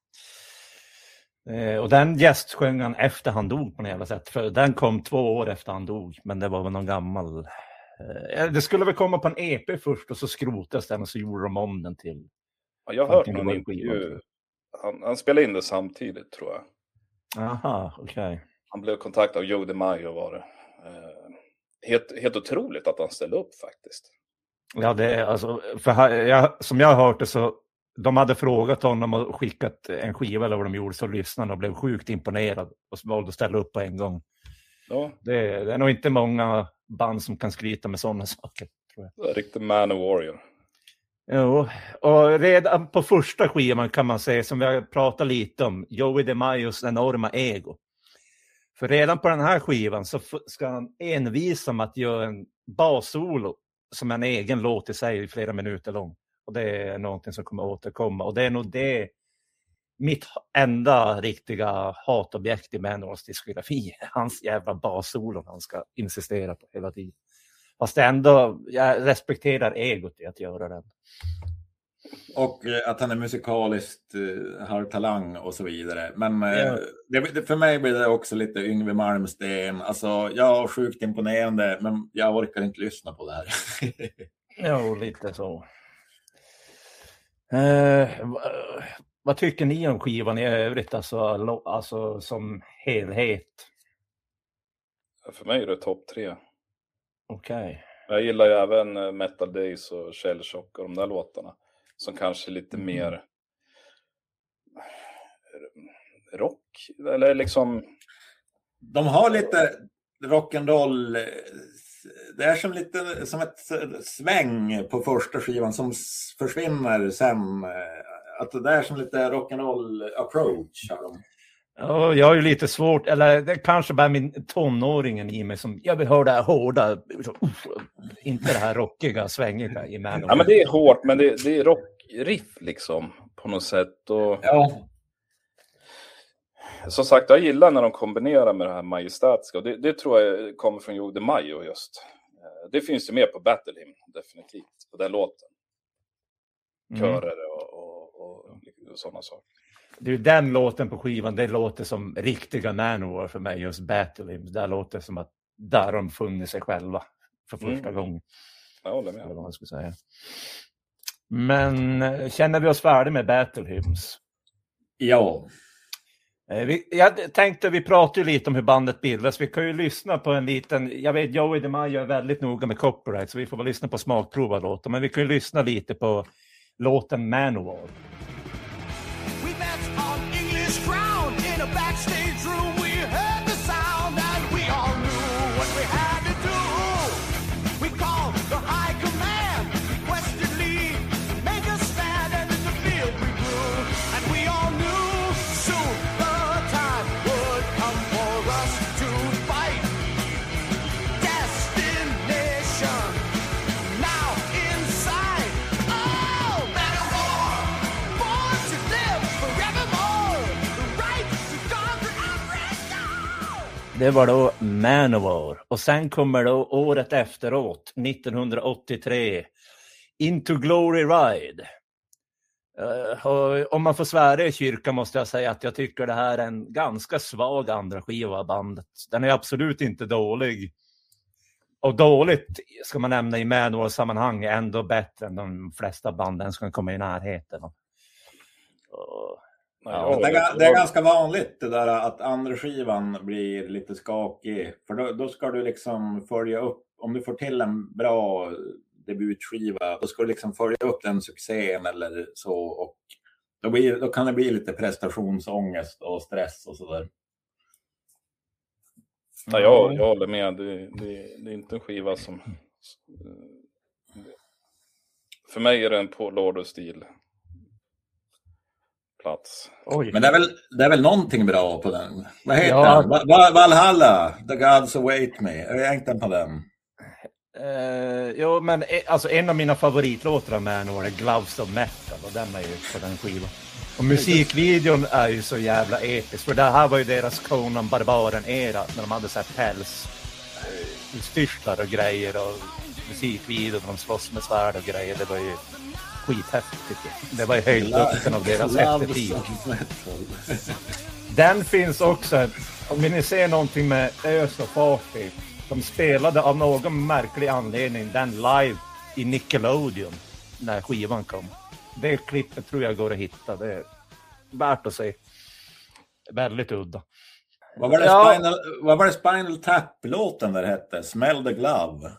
Eh, och den gästsjöng han efter han dog på något jävla sätt. För den kom två år efter han dog, men det var väl någon gammal... Det skulle väl komma på en E P först och så skrotas den och så gjorde de om den till... Ja, jag har hört någon intervju. Han, han spelade in det samtidigt, tror jag. Aha, okej. Okay. Han blev kontaktad av Joe DeMaio var det. Eh, helt, helt otroligt att han ställde upp faktiskt. Ja, det är alltså... För jag, som jag har hört det så... De hade frågat honom och skickat en skiva eller vad de gjorde, så lyssnade och blev sjukt imponerad och valde att ställa upp på en gång. Ja. Det, det är nog inte många band som kan skryta med sådana saker, tror jag. Det är riktigt man of warrior. Jo, och redan på första skivan kan man säga, som vi har pratat lite om, Joey DeMaios enorma ego. För redan på den här skivan så ska han envisa om att göra en bassolo som en egen låt i sig i flera minuter lång. Och det är någonting som kommer återkomma. Och det är nog det mitt enda riktiga hatobjekt i Manowars diskografi. Hans jävla bassolo han ska insistera på hela tiden. Fast det ändå, jag respekterar egot i att göra den. Och att han är musikaliskt, har talang och så vidare. Men ja. det, för mig blir det också lite Yngwie Malmsteen. Alltså, jag är sjukt imponerande, men jag orkar inte lyssna på det här. Jo, lite så. Eh, vad tycker ni om skivan i övrigt, alltså, alltså som helhet? För mig är det topp tre. Okej. Okay. Jag gillar ju även Metal Days och Shell Shock och de där låtarna. Som kanske lite mm. mer rock, eller liksom... De har lite rock'n'roll. Det är som lite som ett sväng på första skivan som försvinner sen. Att det är som lite rock'n'roll approach. Ja, jag har ju lite svårt, eller det är kanske bara min tonåringen i mig som, jag vill höra det här hårda, uff, inte det här rockiga, svängiga i Manowar. Ja, men det är hårt, men det, det är rockriff liksom, på något sätt. Och... Ja. Som sagt, jag gillar när de kombinerar med det här majestätiska. Och det, det tror jag kommer från Joe DeMaio just. Det finns ju med på Battle Hymn, definitivt, på den låten. Körer och, och, och, och sådana saker. Det är ju den låten på skivan, det låter som riktiga Manowar för mig, just Battle Hymn. Det låter som att där de funnit sig själva för första mm. gången. Jag håller med. Vad man ska säga. Men känner vi oss färdiga med Battle Hymns? Ja. Vi, jag tänkte, vi pratar ju lite om hur bandet bildas. Vi kan ju lyssna på en liten, jag vet Joey DeMaio är väldigt noga med copyright, så vi får väl lyssna på smakprova låten. Men vi kan ju lyssna lite på låten Manowar. Destination now inside. Oh, Manowar. det var då Manowar. Och sen kommer då året efteråt, nittonhundraåttiotre, Into Glory Ride. Uh, och om man får svära i kyrkan måste jag säga att jag tycker det här är en ganska svag andra skiva av bandet. Den är absolut inte dålig. Och dåligt ska man nämna i Manowar-sammanhang är ändå bättre än de flesta banden som kan komma i närheten. Och, ja, det, är, det är ganska vanligt det där att andra skivan blir lite skakig. För då, då ska du liksom följa upp, om du får till en bra debutskiva, då ska du liksom följa upp den succén eller så. Och då, blir, då kan det bli lite prestationsångest och stress och sådär. Ja, jag, jag håller med. Det, det, det är inte en skiva som... För mig är det en på Lord-stil plats. Oj. Men det är, väl, det är väl någonting bra på den. Vad heter ja. den? Va- Valhalla, The Gods Await Me. Är jag inte på den? Uh, jo, men alltså, en av mina favoritlåtar med Manowar är Gloves of Metal. Och den är ju på den skivan. Och musikvideon är ju så jävla episk. För det här var ju deras Conan Barbaren-era. När de hade sett päls, uh, styrstlar och grejer. Och musikvideon, de slåss med svärd och grejer. Det var ju skithäftigt tycker jag. Det var ju höjdpunkten av deras eftertid. Den finns också. Om ni ser någonting med Ös och Farty. De spelade av någon märklig anledning den live i Nickelodeon när skivan kom. Det klippet tror jag går att hitta. Det är värt att se. Väldigt udda. Vad var det, ja. Spinal, vad var det Spinal Tap-låten där hette? Smell the Glove.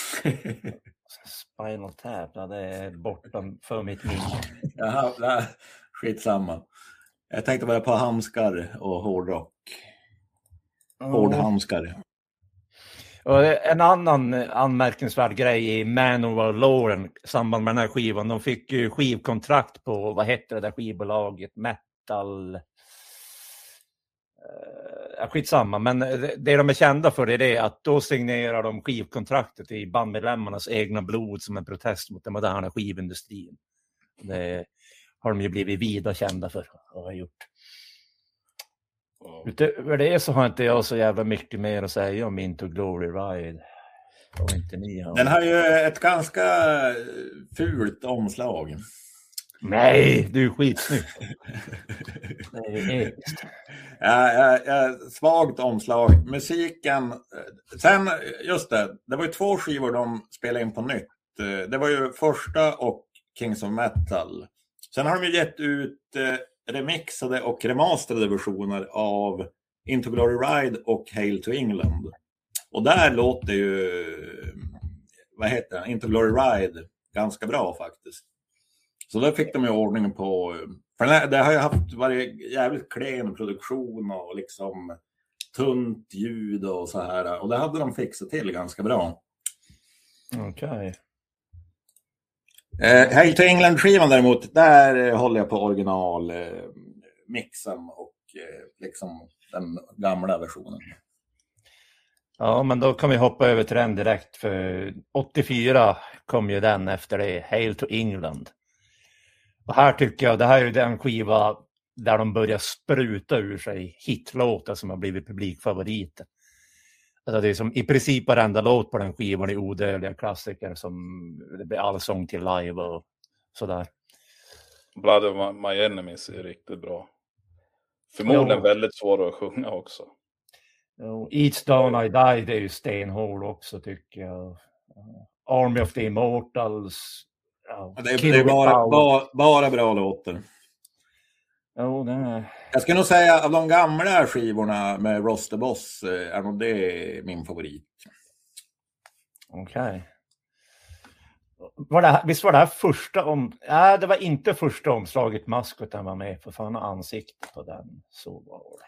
Spinal Tap, ja, det är bortom för mitt minne. Jaha, nej, skitsamma. Jag tänkte bara på handskar och hårdrock. Hårdhandskar. Och en annan anmärkningsvärd grej i Manowar-låren i samband med den här skivan. De fick ju skivkontrakt på, vad heter det där skivbolaget? Metal... Uh, skitsamma, men det, det de är kända för är det att då signerar de skivkontraktet i bandmedlemmarnas egna blod som en protest mot den moderna skivindustrin. Det har de ju blivit vida kända för att ha gjort. Utöver det så har inte jag så jävla mycket mer att säga om Into Glory Ride. Och inte ni har. Den har ju ett ganska fult omslag. Nej, du är skitsnygg. Det är episkt. Ja, ja, ja, svagt omslag. Musiken. Sen, just det, det var ju två skivor de spelade in på nytt. Det var ju första och Kings of Metal. Sen har de ju gett ut remixade och remasterade versioner av Into Glory Ride och Hail to England. Och där låter ju, vad heter det, Into Glory Ride ganska bra faktiskt. Så där fick de ju ordning på, för det har ju haft varit jävligt klen produktion och liksom tunt ljud och så här. Och det hade de fixat till ganska bra. Okej. Okay. Eh, Hail to England-skivan däremot, där eh, håller jag på original eh, mixen och eh, liksom den gamla versionen. Ja, men då kan vi hoppa över till den direkt, för åttiofyra kom ju den efter det, Hail to England. Och här tycker jag, det här är ju den skiva där de börjar spruta ur sig hitlåtar som har blivit publikfavoriter. Alltså det är som i princip varenda låt på den skivan är odödliga klassiker som det blir allsång till live och sådär. Blood of My Enemies är riktigt bra. Förmodligen jo. Väldigt svår att sjunga också. Jo, Each Dawn I Die, det är ju stenhård också tycker jag. Army of the Immortals. Ja, det är, det är bara, bara, bara bra låtar. Jo, det är... Jag skulle nog säga av de gamla skivorna med Ross the Boss är nog det min favorit. Okej. Okay. Var det, visst var det här första om... Nej, det var inte första omslaget maskoten var med. För fan ansiktet på den. Så var det.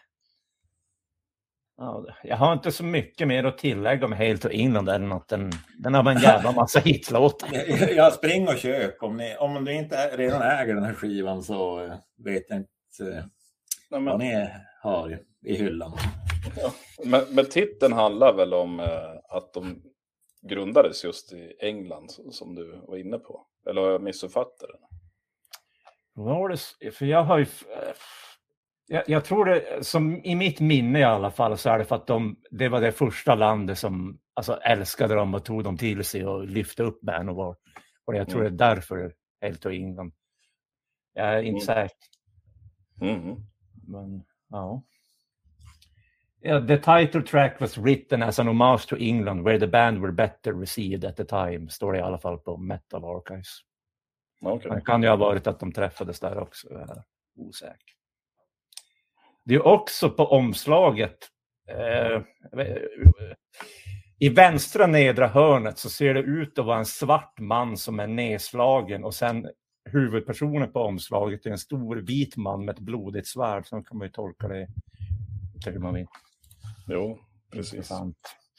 Ja, jag har inte så mycket mer att tillägga om Hail to England än att den, den har en jävla massa hitlåtar. Jag springer och kök. Om ni, om ni inte redan äger den här skivan så vet jag inte Nej, men... vad ni har i hyllan. Ja, men, men titeln handlar väl om eh, att de grundades just i England som du var inne på. Eller har jag missuppfattat det? Var det, för jag har ju... Jag, jag tror det, som i mitt minne i alla fall, så är det för att de, det var det första landet som alltså, älskade dem och tog dem till sig och lyfte upp Manowar. Och jag tror mm. det är därför helt tog England. Jag är inte Mm. säker. Mm. Men, ja. Yeah, the title track was written as an homage to England where the band were better received at the time. Står det i alla fall på Metal Archives. Okay. Det kan ju ha varit att de träffades där också. Jag är osäker. Det är också på omslaget. Eh, I vänstra nedre hörnet så ser det ut att vara en svart man som är nedslagen. Och sen huvudpersonen på omslaget är en stor vit man med ett blodigt svärd. Så kan man ju tolka det hur man vill. Jo, precis. Intressant.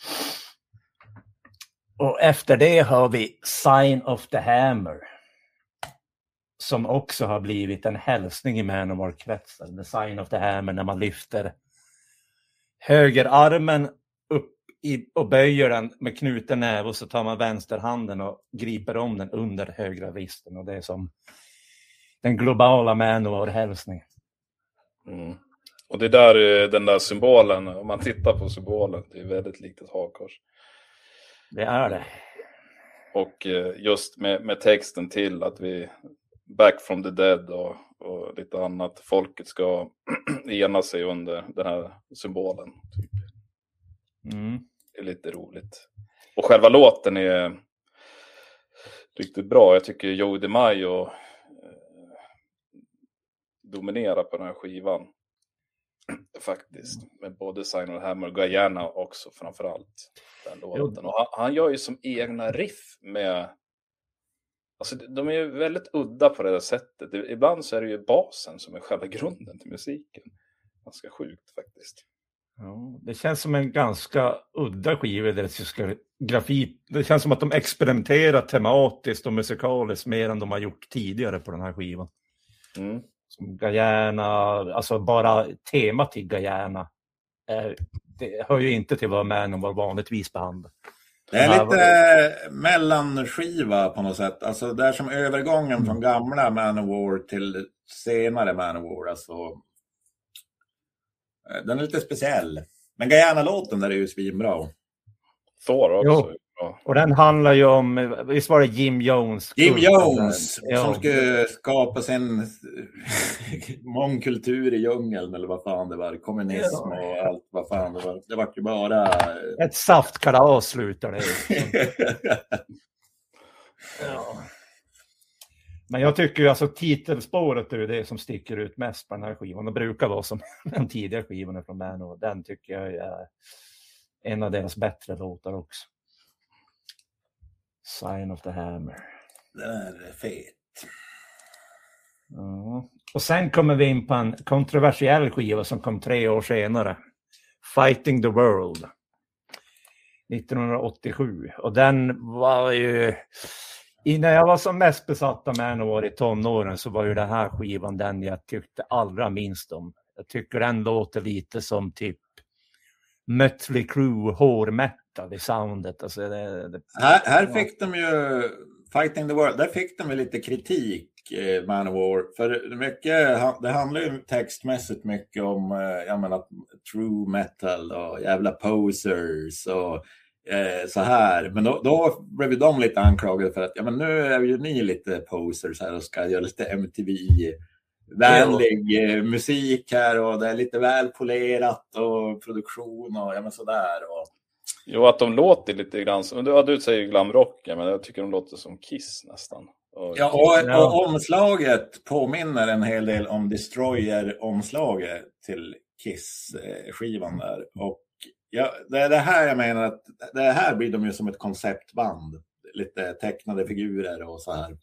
Och efter det har vi Sign of the Hammer. Som också har blivit en hälsning i Manowar-kretsen. The Sign of the Hammer, när man lyfter högerarmen upp i, och böjer den med knuten näve, och så tar man vänsterhanden och griper om den under högra vristen. Och det är som den globala Manowar-hälsningen. Mm. Och det där, den där symbolen, om man tittar på symbolen, det är väldigt likt ett hakkors. Det är det. Och just med, med texten till att vi back from the dead och, och lite annat. Folket ska ena sig under den här symbolen. Typ. Mm. Det är lite roligt. Och själva låten är riktigt bra. Jag tycker Joe DeMaio eh, dominerar på den här skivan. Faktiskt. Med både Sign of the Hammer och Guyana också framförallt. Den låten. Och han, han gör ju som egna riff med... Alltså de är ju väldigt udda på det där sättet. Ibland så är det ju basen som är själva grunden till musiken. Ganska sjukt faktiskt. Ja, det känns som en ganska udda skiva i deras grafik. Det känns som att de experimenterar tematiskt och musikaliskt mer än de har gjort tidigare på den här skivan. Mm. Som Guyana, alltså bara temat till Guyana. Eh, det hör ju inte till vad Manowar vanligtvis behandlar. Det är lite mellanskiva på något sätt. Alltså det är som övergången mm. från gamla Manowar till senare Manowar. Alltså, den är lite speciell. Men Guyana-låten där är ju svinbra. Thor också. Jo. Och den handlar ju om, visst var det Jim Jones? Jim Jones ja. som skulle skapa sin mångkultur i djungeln eller vad fan det var. Kommunism ja. Och allt vad fan det var. Det var ju bara... Ett saftkalas slutar det. Ja. Men jag tycker ju alltså titelspåret är det som sticker ut mest på den här skivan. Det brukar vara som den tidigare skivan från Manowar. Den tycker jag är en av deras bättre låtar också. Sign of the Hammer. Den är fet. Ja. Och sen kommer vi in på en kontroversiell skiva som kom tre år senare. Fighting the World. nittonhundraåttiosju. Och den var ju... Innan jag var som mest besatt av Manowar i tonåren så var ju den här skivan den jag tyckte allra minst om. Jag tycker den låter lite som typ Mötley Crüe hårmetal i soundet. Alltså det, det, här, här fick de ju Fighting the World, där fick de ju lite kritik eh, Manowar, för mycket, det handlar ju textmässigt mycket om eh, jag menar true metal och jävla posers och eh, så här, men då, då blev ju de lite anklagade för att ja men nu är ju ni lite posers här och ska göra lite M T V vänlig eh, musik här och det är lite välpolerat och produktion och ja men sådär och... Jo, att de låter lite grann som, ja, du säger glamrock, men jag tycker de låter som Kiss nästan. Och ja, och, och omslaget påminner en hel del om Destroyer-omslaget till Kiss-skivan där. Och ja, det är det här jag menar att det här blir de ju som ett konceptband. Lite tecknade figurer och så här.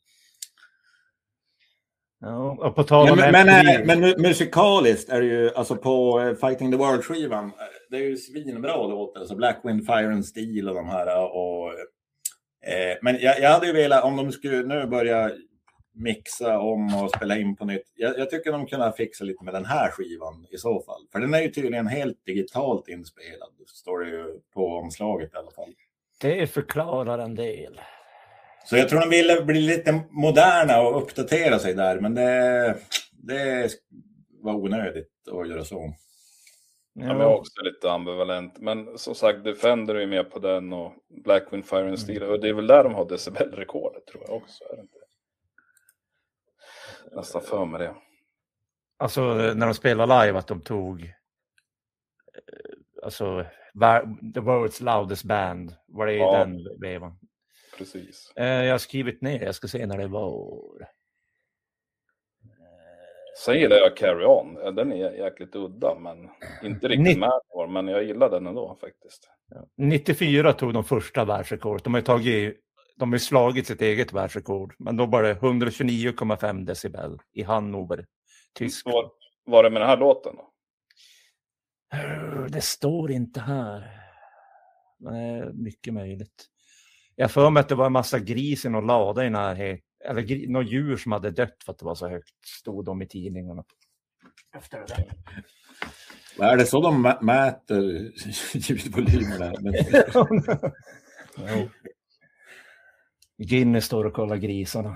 Ja, och på tal om ja, men, men, men, men musikaliskt är det ju, alltså på Fighting the World-skivan, det är ju svinbra låtar, alltså Black Wind, Fire and Steel och de här. Och, eh, men jag, jag hade ju velat, om de skulle nu börja mixa om och spela in på nytt, jag, jag tycker de kunde fixa lite med den här skivan i så fall. För den är ju tydligen helt digitalt inspelad, står det ju på omslaget i alla fall. Det förklarar en del. Så jag tror de ville bli lite moderna och uppdatera sig där. Men det, det var onödigt att göra så. Ja, men jag är också lite ambivalent. Men som sagt, Defender är ju med på den och Black Wind Fire and Steel. Och det är väl där de har decibelrekordet, tror jag också. Är det inte? Nästan för mig det. Alltså när de spelar live att de tog alltså The World's Loudest Band. Var det Ja. den vevan? Precis. Eh, jag har skrivit ner, jag ska se när det var. Sen gillar jag Carry On. Den är jäkligt udda, men inte riktigt Nitt- Manowar. Men jag gillar den ändå faktiskt. nittiofyra tog de första världsrekordet. De har ju tagit, de har ju slagit sitt eget världsrekord. Men då var det etthundratjugonio komma fem decibel i Hannover, Tyskland. Var, var det med den här låten då? Det står inte här. Nej, mycket möjligt. Jag får mig att det var en massa gris i någon lada i närhet. Eller gri- någon djur som hade dött för att det var så högt. Stod de i tidningarna. Efter det där. Är det så de mä- mäter ljudvolymerna? Men... Jo. Guinness står och kollar grisarna.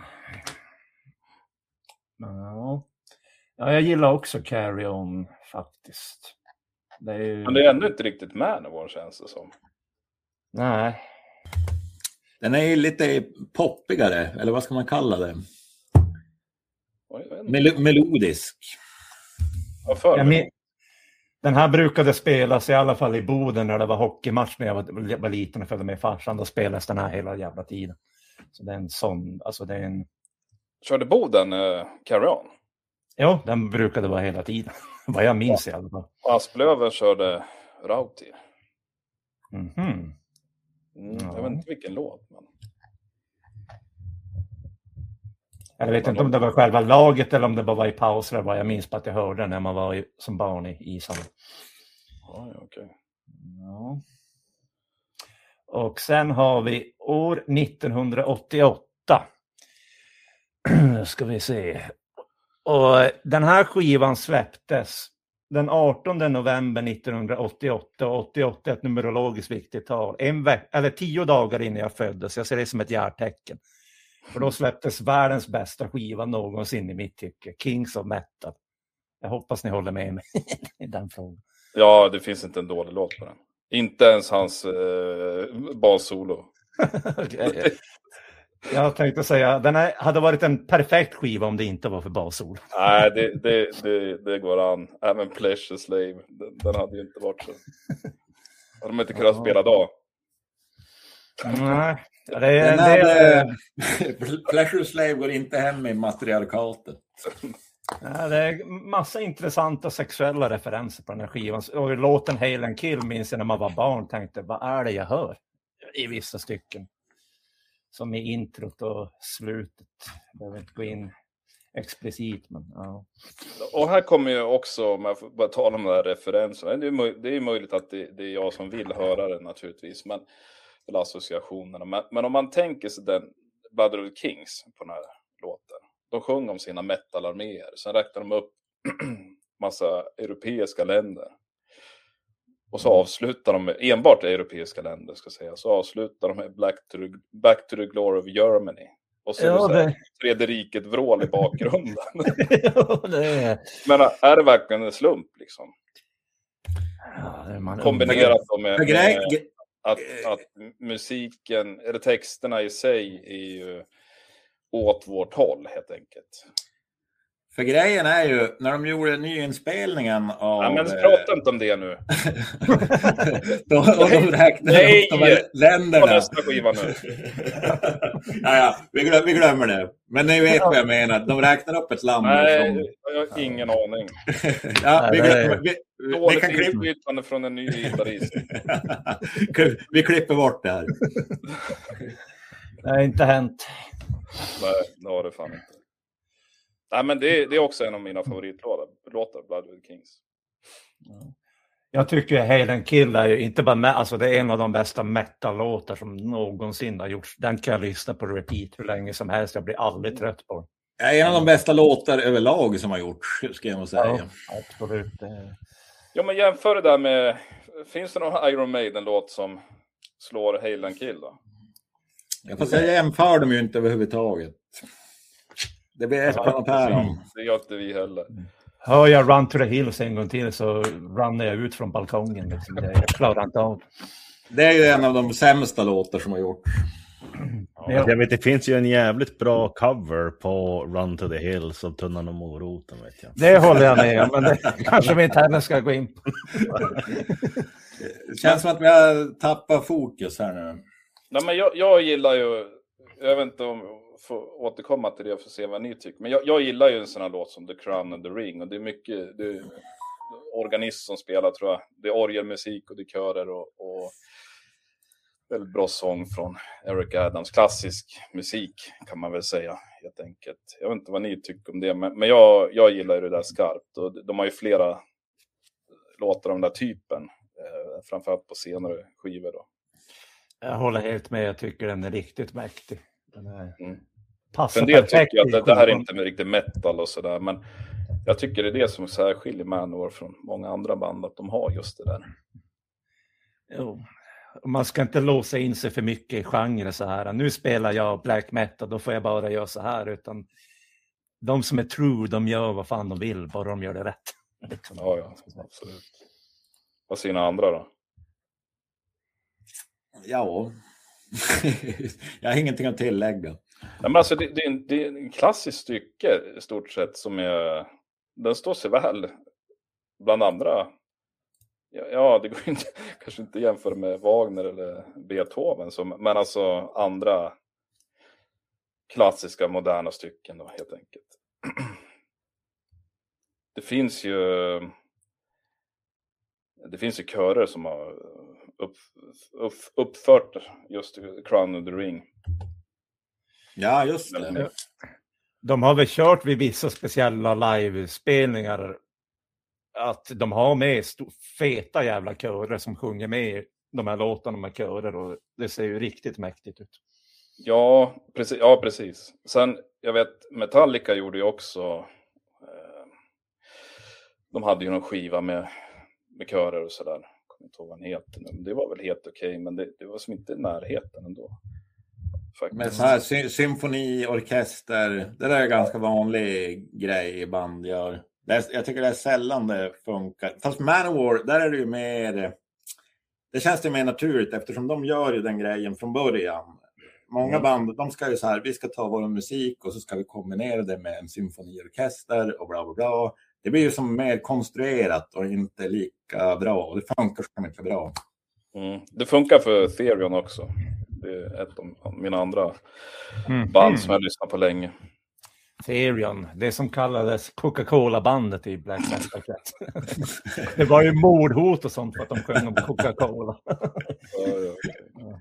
Ja. Ja, jag gillar också Carry On faktiskt. Det är ju... Men det är ändå inte riktigt Manowar, känns det som. Nej. Den är ju lite poppigare, eller vad ska man kalla det? Oj, jag vet inte. Mel- melodisk. Vad för Jag mig? men... Den här brukade spelas i alla fall i Boden när det var hockeymatch när jag var, var liten och följde med farsan. Då spelades den här hela jävla tiden. Så det är en sån, alltså det är en... Körde Boden uh, Carry On? Ja, den brukade vara hela tiden. Vad jag minns i alla fall. Och Asplöven körde Rauti. Mhm. Mm, Ja. Jag vet inte vilken låt. Men... Jag vet inte om det var själva laget eller om det bara var i pauser. Vad jag minns på att jag hörde när man var i, som barn i isarna. Ja, ja, okej. Ja. Och sen har vi år nittonhundraåttioåtta. Ska vi se. Och den här skivan släpptes den artonde november nittonhundraåttioåtta. Och åttioåtta är ett numerologiskt viktigt tal. En veck- eller tio dagar innan jag föddes. Jag ser det som ett hjärtecken. För då släpptes världens bästa skiva någonsin i mitt tycke. Kings of Metal. Jag hoppas ni håller med mig i den frågan. Ja, det finns inte en dålig låt på den. Inte ens hans eh, bassolo. Jag tänkte säga, den här hade varit en perfekt skiva om det inte var för bassol. Nej, det, det, det, det går an. Även Pleasure Slave, den, den hade ju inte varit så. Hade de inte kunnat spela då. Nej, det är, Den det hade... är, Pleasure Slave går inte hem i matriarkatet. ja, det är massa intressanta sexuella referenser på den här skivan. Och låten Hail and Kill minns jag när man var barn tänkte, vad är det jag hör? I vissa stycken. Som i introt och slutet. Jag behöver inte gå in explicit, men ja. Och här kommer ju också, om jag får bara tala om de här referenserna. Det är, möj- det är möjligt att det, det är jag som vill höra det naturligtvis. Men, eller associationerna. Men, men om man tänker sig den Blood of the Kings på den här låten. De sjunger om sina metalarméer. Sen räknar de upp massa europeiska länder. Och så avslutar de med, enbart europeiska länder ska säga. Så avslutar de med Back to the, Back to the Glory of Germany. Och så Ja, är det det- Fredriket vrål i bakgrunden. Ja, det är... Men är det verkligen en slump liksom? Ja, det är man Kombinerat då med, För grej... med att, att musiken, eller texterna i sig är ju åt vårt håll helt enkelt. För grejen är ju, när de gjorde nyinspelningen av... Ja, men prata inte om det nu. de, och de räknade Nej! upp de här Ta länderna. nästa skiva nu. ja, ja, vi, glöm, vi glömmer det. Men ni vet vad jag menar. De räknar upp ett land. Nej, Från... jag har ingen aning. ja, vi, Nej, glömmer, vi, vi, vi, Dåligt kan klippa... inflytande från en ny gitarrist. vi klipper bort det här. Det har inte hänt. Nej, det har det fan inte. Nej, men det är, det är också en av mina favoritlåtar, låtar, Blood of the Kings. Jag tycker Hail and Kill är ju inte bara med, alltså det är en av de bästa metal-låtar som någonsin har gjorts. Den kan jag lyssna på repeat hur länge som helst. Jag blir aldrig trött på den. Ja, en av de bästa låtar överlag som har gjorts, ska jag nog säga. Ja, absolut. Det... Ja, men jämför det där med, finns det någon Iron Maiden-låt som slår Hail and Kill då? Jag får säga, jämför dem ju inte överhuvudtaget. Det blir ett på päron. Det gör inte vi heller. hör jag Run to the Hills en gång till så rannar jag ut från balkongen. Liksom. Jag klarar inte av. Det är ju en av de sämsta låtar som har gjort. Ja, jag vet, det finns ju en jävligt bra cover på Run to the Hills av Tunnan och moroten, vet jag. Det håller jag med om, men det kanske vi inte heller ska gå in på. Det känns som att vi har tappat fokus här nu. Nej, men jag, jag gillar ju, jag vet inte om jag får återkomma till det för att se vad ni tycker, men jag, jag gillar ju en sån här låt som The Crown and the Ring, och det är mycket, det är organist som spelar, tror jag. Det är orgelmusik och det är körer och, och väldigt bra sång från Eric Adams. Klassisk musik kan man väl säga, helt enkelt. Jag vet inte vad ni tycker om det, men, men jag, jag gillar ju det där skarpt. Och de har ju flera låtar av den där typen, eh, framförallt på senare skivor då. Jag håller helt med, jag tycker den är riktigt mäktig. Den är... Mm. Passar en del tycker att det, det här är inte med riktigt metal och sådär, men jag tycker det är det som särskiljer Manowar från många andra band, att de har just det där. Jo. Man ska inte låsa in sig för mycket i genre så här. Nu spelar jag black metal, då får jag bara göra så här. Utan de som är true, de gör vad fan de vill, bara de gör det rätt. Liksom. Ja, ja, absolut. Vad säger andra då? Ja, jag har ingenting att tillägga. Ja, men alltså, det, det, är en, det är en klassisk stycke i stort sett som är, den står sig väl bland andra. Ja, ja, det går inte, kanske inte jämföra med Wagner eller Beethoven, som, men alltså andra klassiska moderna stycken då, helt enkelt. Det finns ju det finns ju körer som har upp, upp, uppfört just Crown of the Ring. Ja, just det. De har väl kört vid vissa speciella live-spelningar att de har med st- feta jävla körer som sjunger med de här låtarna med körer, och det ser ju riktigt mäktigt ut. Ja, precis. Ja, precis. Sen, jag vet, Metallica gjorde ju också, eh, de hade ju någon skiva med, med körer och sådär. Jag kommer inte ihåg vad den heter nu, men det var väl helt okej, men det, det var som inte i närheten ändå. Faktiskt. Men så här sy- symfoniorkester, det där är ganska vanlig grej i band gör. Det är, jag tycker det är sällan det funkar. Fast Manowar, där är det ju mer, det känns det mer naturligt eftersom de gör ju den grejen från början. Många band, de ska ju så här, vi ska ta vår musik och så ska vi kombinera det med en symfoniorkester och bla bla bla. Det blir ju som mer konstruerat och inte lika bra. Och det funkar som inte bra. Mm. Det funkar för Therion också. Det är ett av mina andra Mm. band som jag lyssnat på länge. Therion, det som kallades Coca-Cola-bandet i Black Metal. Det var ju mordhot och sånt för att de sjöng om Coca-Cola. Ja, ja, okay.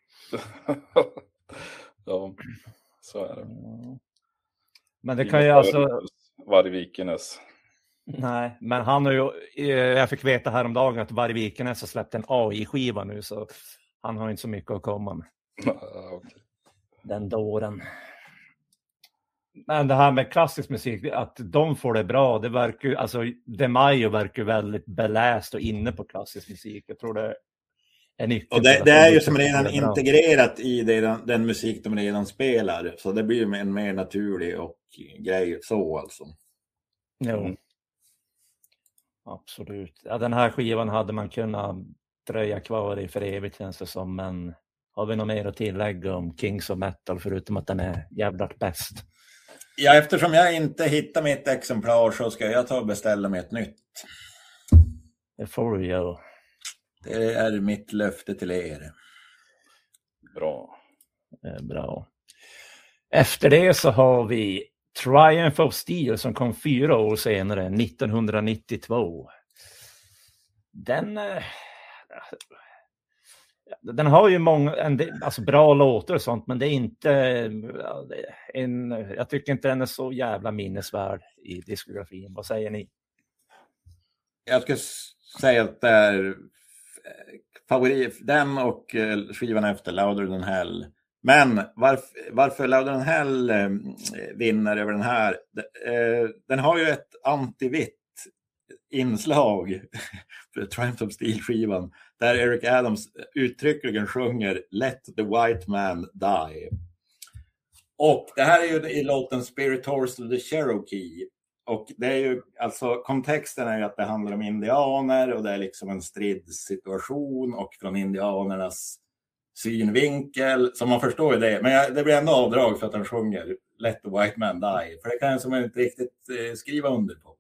Ja, så är det. Men det kan ju alltså... Varg Vikernes. Nej, men han har ju... Jag fick veta häromdagen att Varg Vikernes har släppt en A I-skiva nu, så han har inte så mycket att komma med. Okay. Den dåren. Men det här med klassisk musik, att de får det bra, det verkar, alltså De Maio verkar väldigt beläst och inne på klassisk musik. Jag tror det är nyckeln. Och det, det är ju som redan integrerat i det, den musik de redan spelar, så det blir en mer naturlig och grej så alltså. Jo. Mm. Absolut. Ja, den här skivan hade man kunnat dröja kvar i för evigt, känns det som, men har vi något mer att tillägga om Kings of Metal förutom att den är jävligt bäst? Ja, eftersom jag inte hittar mitt exemplar så ska jag ta och beställa mig ett nytt. Det får du göra. Det är mitt löfte till er. Bra. Det är bra. Efter det så har vi Triumph of Steel som kom fyra år senare, nittonhundranittiotvå. Den... Den har ju många, en, alltså bra låtar och sånt, men det är inte en, jag tycker inte den är så jävla minnesvärd i diskografin. Vad säger ni? Jag ska säga att det är favorit, den och skivan efter Louder Than Hell. Men varför, varför Louder Than Hell vinner över den här, den har ju ett anti-vitt inslag för Triumph of Steel-skivan där Eric Adams uttryckligen sjunger Let the white man die. Och det här är ju i låten Spirit Horse of the Cherokee. Och det är ju, alltså kontexten är ju att det handlar om indianer och det är liksom en stridssituation och från indianernas synvinkel, så man förstår ju det. Men jag, det blir ändå avdrag för att han sjunger Let the white man die, för det kan jag som inte riktigt eh, skriva under på.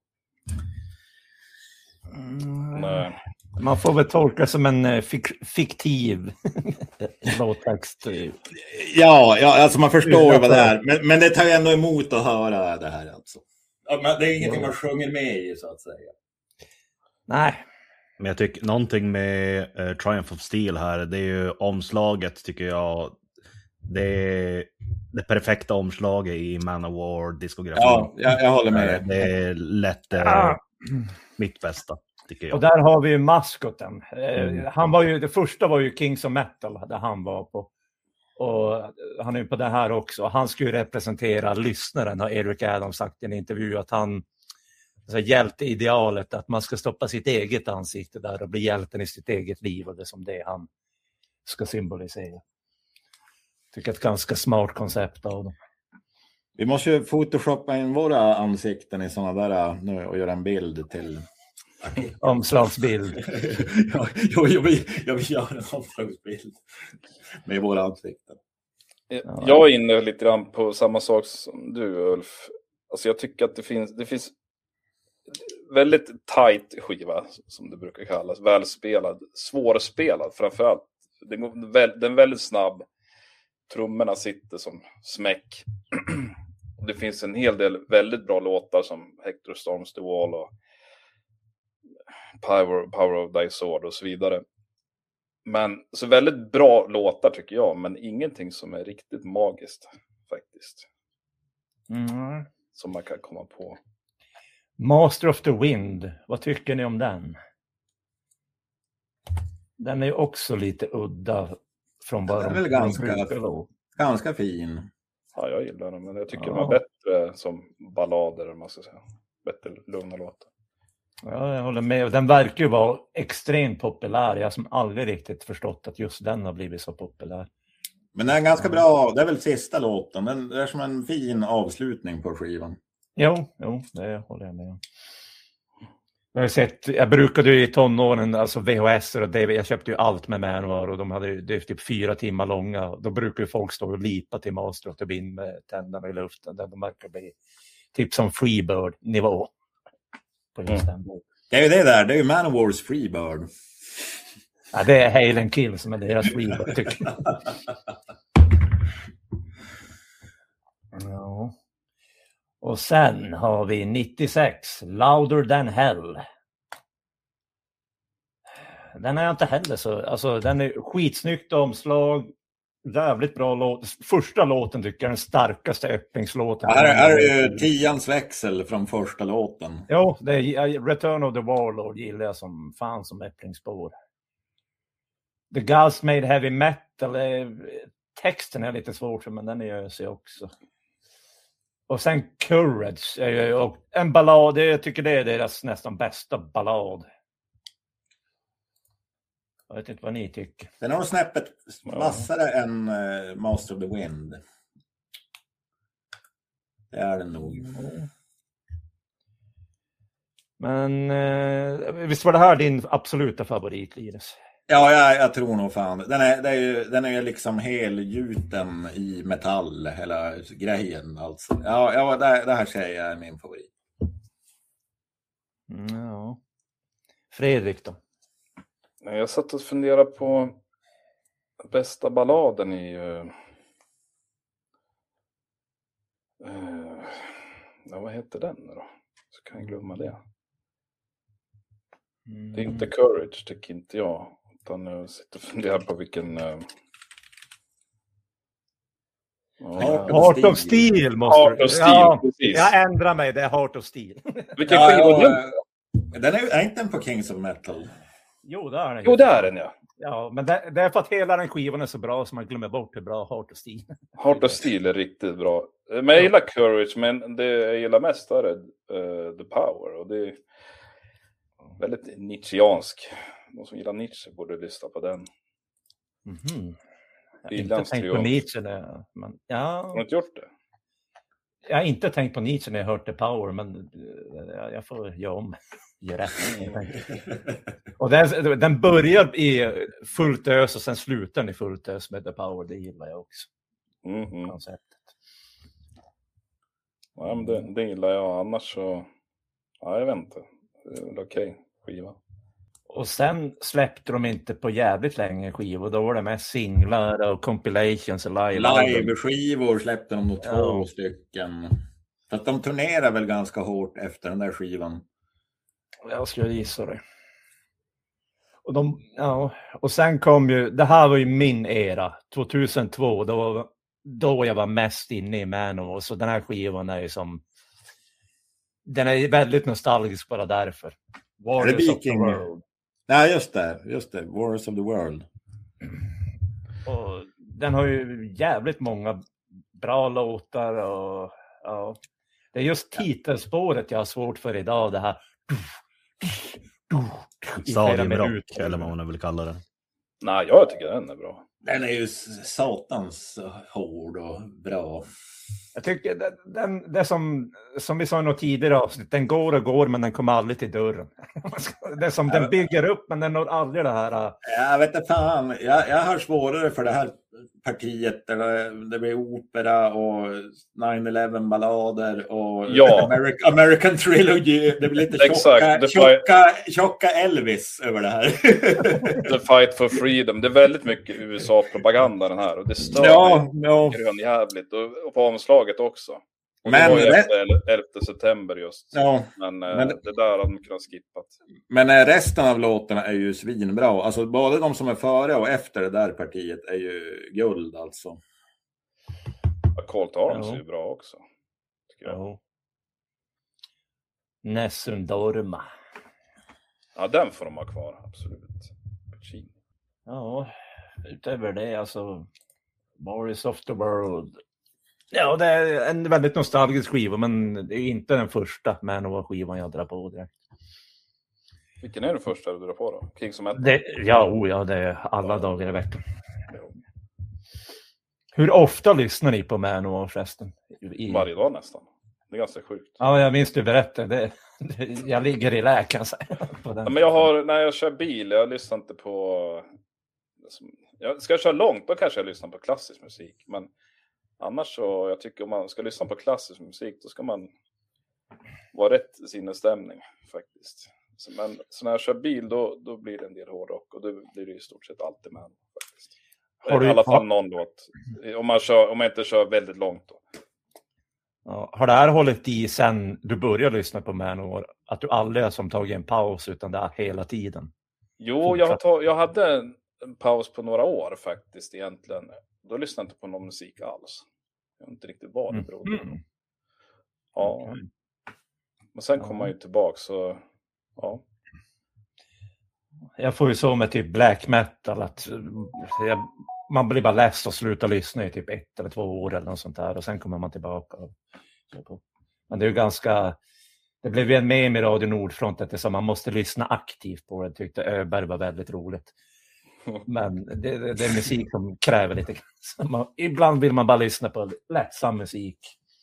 Mm. Nej. Man får väl tolka som en uh, fik- fiktiv låttext. Ja, ja, alltså man förstår ju vad det är. Men, men det tar ju ändå emot att höra det här alltså. Ja, men det är ingenting man sjunger med i, så att säga. Nej. Men jag tycker någonting med uh, Triumph of Steel här, det är ju omslaget tycker jag. Det är det perfekta omslaget i Manowar-diskografin. Ja, jag, jag håller med. Det är lätt uh, Ah. mitt bästa, tycker jag. Och där har vi ju maskoten. Mm. Han var ju, det första var ju Kings of Metal där han var på. Och han är ju på det här också. Han skulle ju representera lyssnaren, har Eric Adams sagt i en intervju, att han alltså, hjälteidealet, att man ska stoppa sitt eget ansikte där och bli hjälten i sitt eget liv, och det är som det han ska symbolisera. Tycker ett ganska smart koncept av dem. Vi måste ju photoshoppa in våra ansikten i sådana där nu och göra en bild till omslagsbild. ja, jag, jag, vill, jag vill göra en omslagsbild med våra ansikten. Jag är inne lite grann på samma sak som du, Ulf. Alltså jag tycker att det finns, det finns väldigt tight skiva, som det brukar kallas. Välspelad, svårspelad framförallt. Den är väldigt snabb. Trummorna sitter som smäck. Det finns en hel del väldigt bra låtar som Hector Storms the Wall och Power, Power of Thy Sword och så vidare. Men så väldigt bra låtar tycker jag, men ingenting som är riktigt magiskt faktiskt. Mm. Som man kan komma på. Master of the Wind, vad tycker ni om den? Den är ju också lite udda från vad Den är de väl ganska, brukar vara. ganska fin. Ja, jag gillar den, men jag tycker Ja. de är bättre som ballader, man ska säga. Bättre lugna låtar. Ja, jag håller med. Den verkar ju vara extremt populär. Jag som aldrig riktigt förstått att just den har blivit så populär. Men den är ganska bra, det är väl sista låten. Den är som en fin avslutning på skivan. Jo, jo, det håller jag med om. Jag har sett, jag brukade ju i tonåren, alltså V H S och D V D, jag köpte ju allt med Manowar och de hade ju, det är typ fyra timmar långa. Då brukar ju folk stå och lipa till Master of the Wind med tänderna i luften. De verkar bli typ som Freebird-nivå. På just den. Det är ju det där, det är ju Manowars Freebird. Ja, det är Hail and Kill som är deras Freebird, tycker jag. Ja. Och sen har vi nittiosex, Louder Than Hell. Den är inte heller så, alltså den är skitsnyggt omslag, jävligt bra låt. Första låten tycker jag är den starkaste öppningslåten. Ja, här, här är ju tians växel från första låten. Jo, det är Return of the Warlord gillar jag som fan som öppningsspår. The Ghost Made Heavy Metal, texten är lite svårt men den är sig också. Och sen Courage är ju, och en ballad, jag tycker det är deras nästan bästa ballad. Jag vet inte vad ni tycker. Den har snäppet vassare än uh, Master of the Wind. Det är den nog. Men eh, visst var det här din absoluta favorit, Linus? Ja, jag, jag tror nog fan. Den är, det är ju, den är ju liksom helgjuten i metall, hela grejen alltså. Ja, ja det, det här säger jag är min favorit. Mm, ja. Fredrik då? Jag satt och funderade på bästa balladen i uh, uh, ja, vad heter den då? Så kan jag glömma det. Mm. Det är inte Courage, tycker inte jag. Utan jag sitter och funderar på vilken uh, Heart, Heart of Steel måste Heart of Steel, ja, precis. Jag ändrar mig, det är Heart of Steel. Vilken ja, skiva ja, den är, är inte den på Kings of Metal. Jo, det är den. Jo, det är den, ja. Ja, men det, det är för att hela den skivan är så bra så man glömmer bort hur bra Heart of Steel. Heart of Steel är riktigt bra. Men jag gillar Courage, men det jag gillar mest är uh, The Power. Och det är väldigt nietzscheansk. De som gillar Nietzsche borde lyssna på den. Mm-hmm. Jag har inte inte tänkt på Nietzsche. Det, men, ja. Har du inte gjort det? jag har inte tänkt på Nietzsche när jag hört The Power, men jag får göra om. Gör rätt. Och den, den börjar i fullt ös och sen slutar den i fullt ös med The Power. Det gillar jag också. Mm-hmm. Konceptet. Ja, men det, det gillar jag. Annars så... Ja, jag vet inte. Det är väl okej skiva. Och sen släppte de inte på jävligt länge skivor. Då var det med singlar och compilations och live. Live-skivor släppte de nog två Ja. stycken. För att de turnerar väl ganska hårt efter den där skivan. Jag skulle gissa det. Och, de, ja. och sen kom ju, det här var ju min era, tjugohundratvå, då, var, då jag var mest inne i Manowar. Så den här skivan är ju som, den är väldigt nostalgisk bara därför. Warriors of the World. Nej, just det, just det, Warriors of the World. Och den har ju jävligt många bra låtar och ja. Det är just titelspåret jag har svårt för idag, det här Stadionrock eller vad man vill kalla det. Nej, jag tycker den är bra. Den är ju satans hård och bra. Jag tycker den, den, det som, som vi sa i något tidigare avsnitt, den går och går men den kommer aldrig till dörren. Det är som den bygger upp men den når aldrig det här. Jag vet inte fan, jag, jag har svårare för det här partiet där det blir opera och nine eleven ballader och ja. American, American Trilogy. Det blir lite tjocka, tjocka, tjocka Elvis över det här. The Fight for Freedom. Det är väldigt mycket U S A-propaganda den här. Och det stör ja, mig ja. jävligt. Och, och på omslaget också. Och men, det var ju efter elfte september just. Ja, men, men det där hade man kunnat skippat. Men resten av låtarna är ju svinbra. Alltså både de som är före och efter det där partiet är ju guld alltså. Ja, Colt Arms ja. är ju bra också. Ja. Nessundorma. Ja, den får de ha kvar, absolut. Ja, utöver det alltså Warriors of the World. Ja, det är en väldigt nostalgisk skiva, men det är inte den första Manowar-skivan jag drar på direkt. Vilken är den första du drar på då? Kings of Metal? Det, ja, oh, ja, det är alla dagar i veckan. Hur ofta lyssnar ni på Manowar förresten? I... Varje dag nästan. Det är ganska sjukt. Ja, jag minns du berättade. Det, det, jag ligger i lä kan jag säga. På den. Ja, men jag har, när jag kör bil, jag lyssnar inte på... Jag ska jag köra långt, då kanske jag lyssnar på klassisk musik. Men annars så, jag tycker om man ska lyssna på klassisk musik, då ska man vara rätt i sin stämning faktiskt. Så, men, så när jag kör bil, då, då blir det en del hårdrock. Och då blir det i stort sett alltid med faktiskt. Har du, I alla fall någon låt. Om man, kör, om man inte kör väldigt långt då. Ja, har det här hållit i sen du började lyssna på Manowar? Att du aldrig har som tagit en paus utan det är hela tiden? Jo, jag, har tag, jag hade en paus på några år faktiskt egentligen. Då lyssnade jag inte på någon musik alls. Jag vet inte riktigt vad det berodde på. Mm. Ja. Okay. Men sen kom man ju tillbaka så ja. Jag får ju så med typ black metal att jag, man blir bara läst och slutar lyssna i typ ett eller två år eller något sånt där och sen kommer man tillbaka. Och så på. Men det är ju ganska, det blev ju en meme i Radio Nordfront att det som man måste lyssna aktivt på. Jag tyckte Öberg var väldigt roligt. Men det, det, det är musik som kräver lite. Man, ibland vill man bara lyssna på lättsam musik.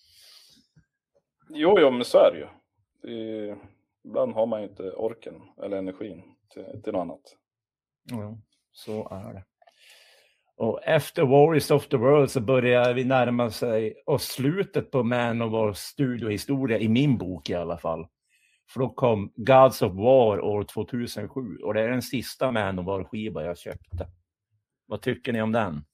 Jo, jo, men så är det ju. Det är, ibland har man inte orken eller energin till, till något annat. Ja, så är det. Och efter Warriors of the World så börjar vi närma sig och slutet på Manowar studiohistoria i min bok i alla fall. För då kom Gods of War år tvåtusensju och det är den sista Manowar-skiva jag köpte. Vad tycker ni om den?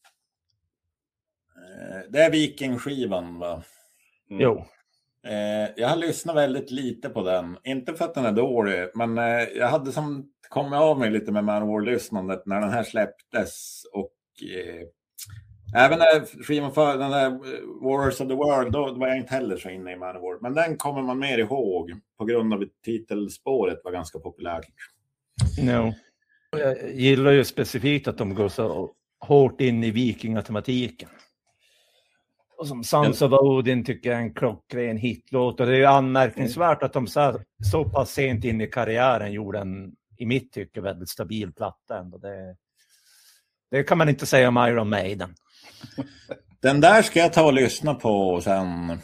Det är Viking-skivan va? Mm. Jo. Jag har lyssnat väldigt lite på den. Inte för att den är dålig, men jag hade som kommit av mig lite med Manowar-lyssnandet när den här släpptes. Och eh, även när skivan för den där Warriors of the World, då var jag inte heller så inne i Manowar. Men den kommer man mer ihåg på grund av att titelspåret var ganska populärt. No. Jag gillar ju specifikt att de går så hårt in i vikingatematiken. Och som Sons of Odin tycker jag är en klockren hitlåt. Och det är ju anmärkningsvärt att de så, så pass sent in i karriären gjorde en, i mitt tycke, väldigt stabil platta ändå. Det, det kan man inte säga om Iron Maiden. Den där ska jag ta och lyssna på sen.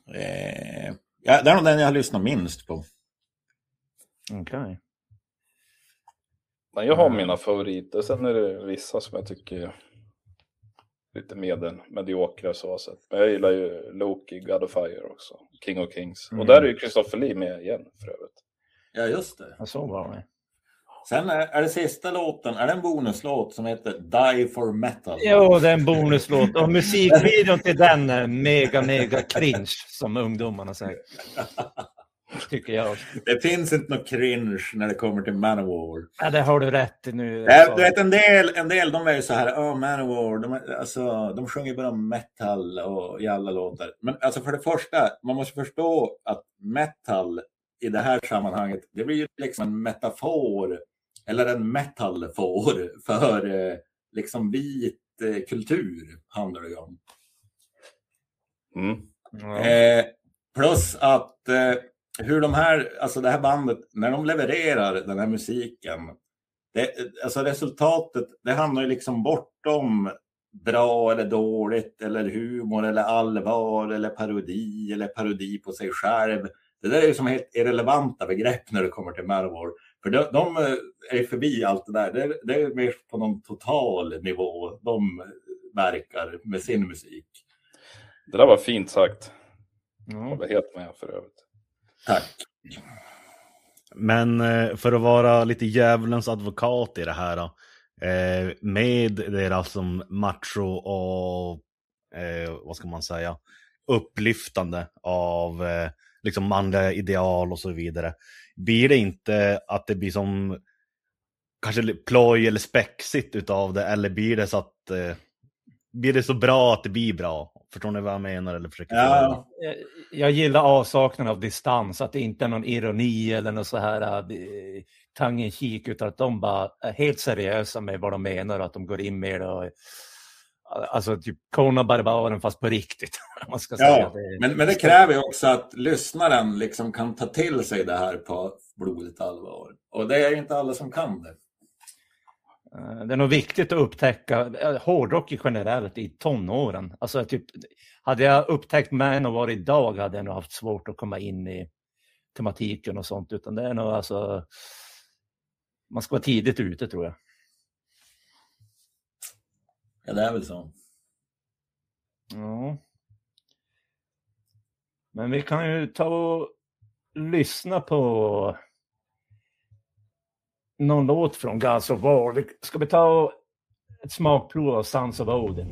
Eh, ja, det är nog den jag har lyssnat minst på. Okej. Okay. Men jag har mina favoriter. Sen är det vissa som jag tycker är lite medel, mediokra så sätt. Men jag gillar ju Loki, God of Fire också. King of Kings. Mm. Och där är ju Christopher Lee med igen för övrigt. Ja, just det. Jag så var det. Sen är, är det sista låten, är det en bonuslåt som heter Die for Metal? Jo, det är en bonuslåt. Och musikvideon till den är mega, mega cringe, som ungdomarna säger. Tycker jag. Det finns inte något cringe när det kommer till Manowar. Ja, det har du rätt i nu. Ja, du vet, en del, en del de är ju så här, ja, oh, Manowar, de, alltså, de sjunger bara metal och i alla låtar. Men alltså för det första, man måste förstå att metal i det här sammanhanget, det blir ju liksom en metafor eller en metalfor för eh, liksom vit eh, kultur handlar det om. Mm. Ja. Eh, plus att eh, hur de här, alltså det här bandet, när de levererar den här musiken, det, alltså resultatet, det hamnar ju liksom bortom bra eller dåligt eller humor eller allvar eller parodi eller parodi på sig själv. Det där är ju som helt irrelevanta begrepp när det kommer till Manowar. För de, de är förbi allt det där. Det, det är mer på någon total nivå de verkar med sin musik. Det där var fint sagt. Mm. Jag håller helt med för övrigt. Tack. Men för att vara lite djävulens advokat i det här då, med deras som macho och vad ska man säga, upplyftande av liksom manliga ideal och så vidare, blir det inte att det blir som kanske ploj eller spexigt utav det, eller blir det så att eh, blir det så bra att det blir bra? Förstår ni vad jag menar? Eller försöker ja. jag, jag gillar avsaknaden av distans, att det inte är någon ironi eller något så här äh, tangenkik, utan att de bara är helt seriösa med vad de menar, att de går in med det och, alltså typ Conan Barbaren fast på riktigt. Man ska ja, säga. Det, men, men det kräver ju också att lyssnaren liksom kan ta till sig det här på blodigt allvar. Och det är ju inte alla som kan det. Det är nog viktigt att upptäcka hårdrock generellt i tonåren. Alltså typ, hade jag upptäckt Manowar idag hade jag nog haft svårt att komma in i tematiken och sånt. Utan det är nog alltså, man ska vara tidigt ute, tror jag. Ja, det är väl så. Ja. Men vi kan ju ta och lyssna på någon låt från Gods of War. Ska vi ta ett smakprov av Sons of Odin?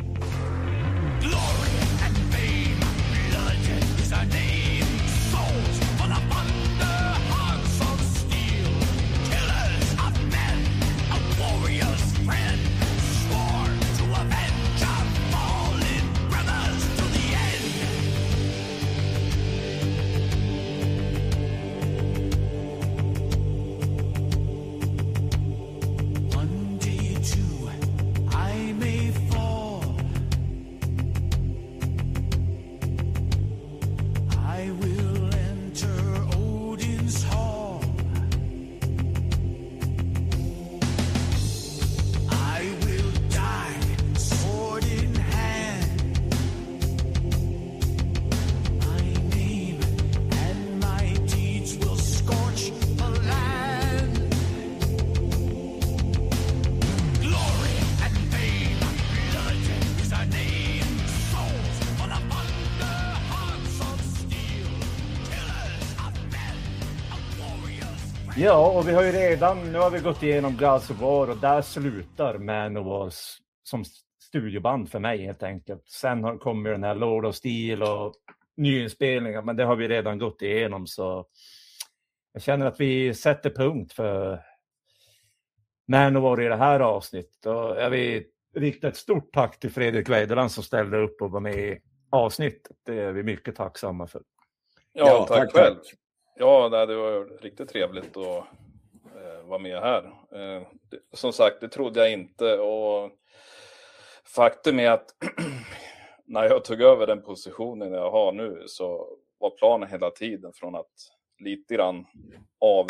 Ja, och vi har ju redan, nu har vi gått igenom Gods of War och där slutar Manowar som studioband för mig helt enkelt. Sen har kommer den här Lord of Steel och nyinspelningar, men det har vi redan gått igenom, så jag känner att vi sätter punkt för Manowar i det här avsnittet. Och jag vill rikta ett stort tack till Fredrik Weideland som ställde upp och var med i avsnittet. Det är vi mycket tacksamma för. Ja, ja tack, tack själv. Tack. Ja, det var riktigt trevligt att eh, vara med här. Eh, det, som sagt, det trodde jag inte. Och faktum är att när jag tog över den positionen jag har nu så var planen hela tiden från att lite grann av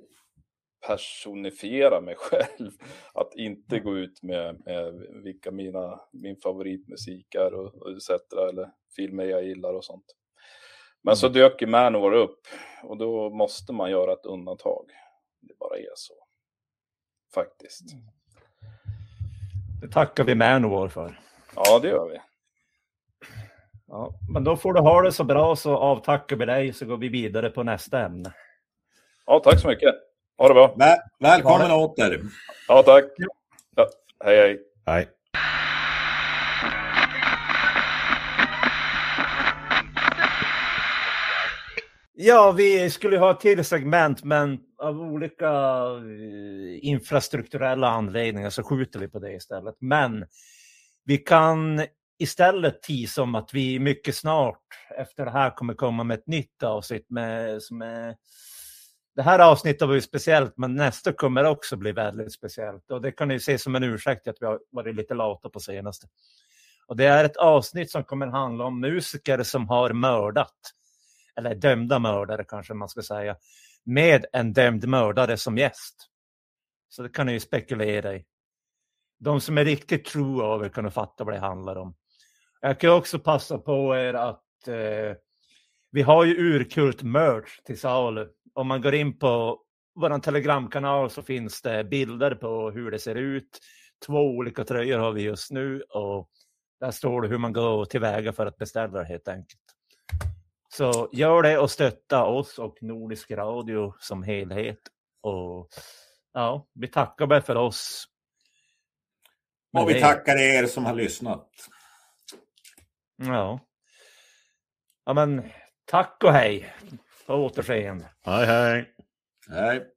personifiera mig själv. Att inte gå ut med, med vilka mina, min favoritmusik är och, och et cetera. Eller filmer jag gillar och sånt. Men så dök ju Manowar upp och då måste man göra ett undantag. Det bara är så. Faktiskt. Det tackar vi Manowar för. Ja, det gör vi. Ja, men då får du ha det så bra, så avtackar vi dig så går vi vidare på nästa ämne. Ja, tack så mycket. Ha det bra. Väl, välkommen åter. Ja, tack. Ja, hej, hej. Hej. Ja, vi skulle ha ett till segment, men av olika eh, infrastrukturella anledningar så skjuter vi på det istället. Men vi kan istället tisa om att vi mycket snart efter det här kommer komma med ett nytt avsnitt. Med, som är, det här avsnittet var ju speciellt, men nästa kommer också bli väldigt speciellt. Och det kan ni se som en ursäkt att vi har varit lite lata på senaste. Och det är ett avsnitt som kommer handla om musiker som har mördat. Eller dömda mördare kanske man ska säga. Med en dömd mördare som gäst. Så det kan ni ju spekulera i. De som är riktigt true över kan fatta vad det handlar om. Jag kan också passa på er att eh, vi har ju Urkult merch till salu. Om man går in på vår telegramkanal så finns det bilder på hur det ser ut. Två olika tröjor har vi just nu och där står det hur man går tillväga för att beställa det helt enkelt. Så gör det och stötta oss och Nordisk Radio som helhet. Och ja, vi tackar väl för oss. Och vi tackar er som har lyssnat. Ja. Ja men tack och hej. På återseende. Hej hej. Hej.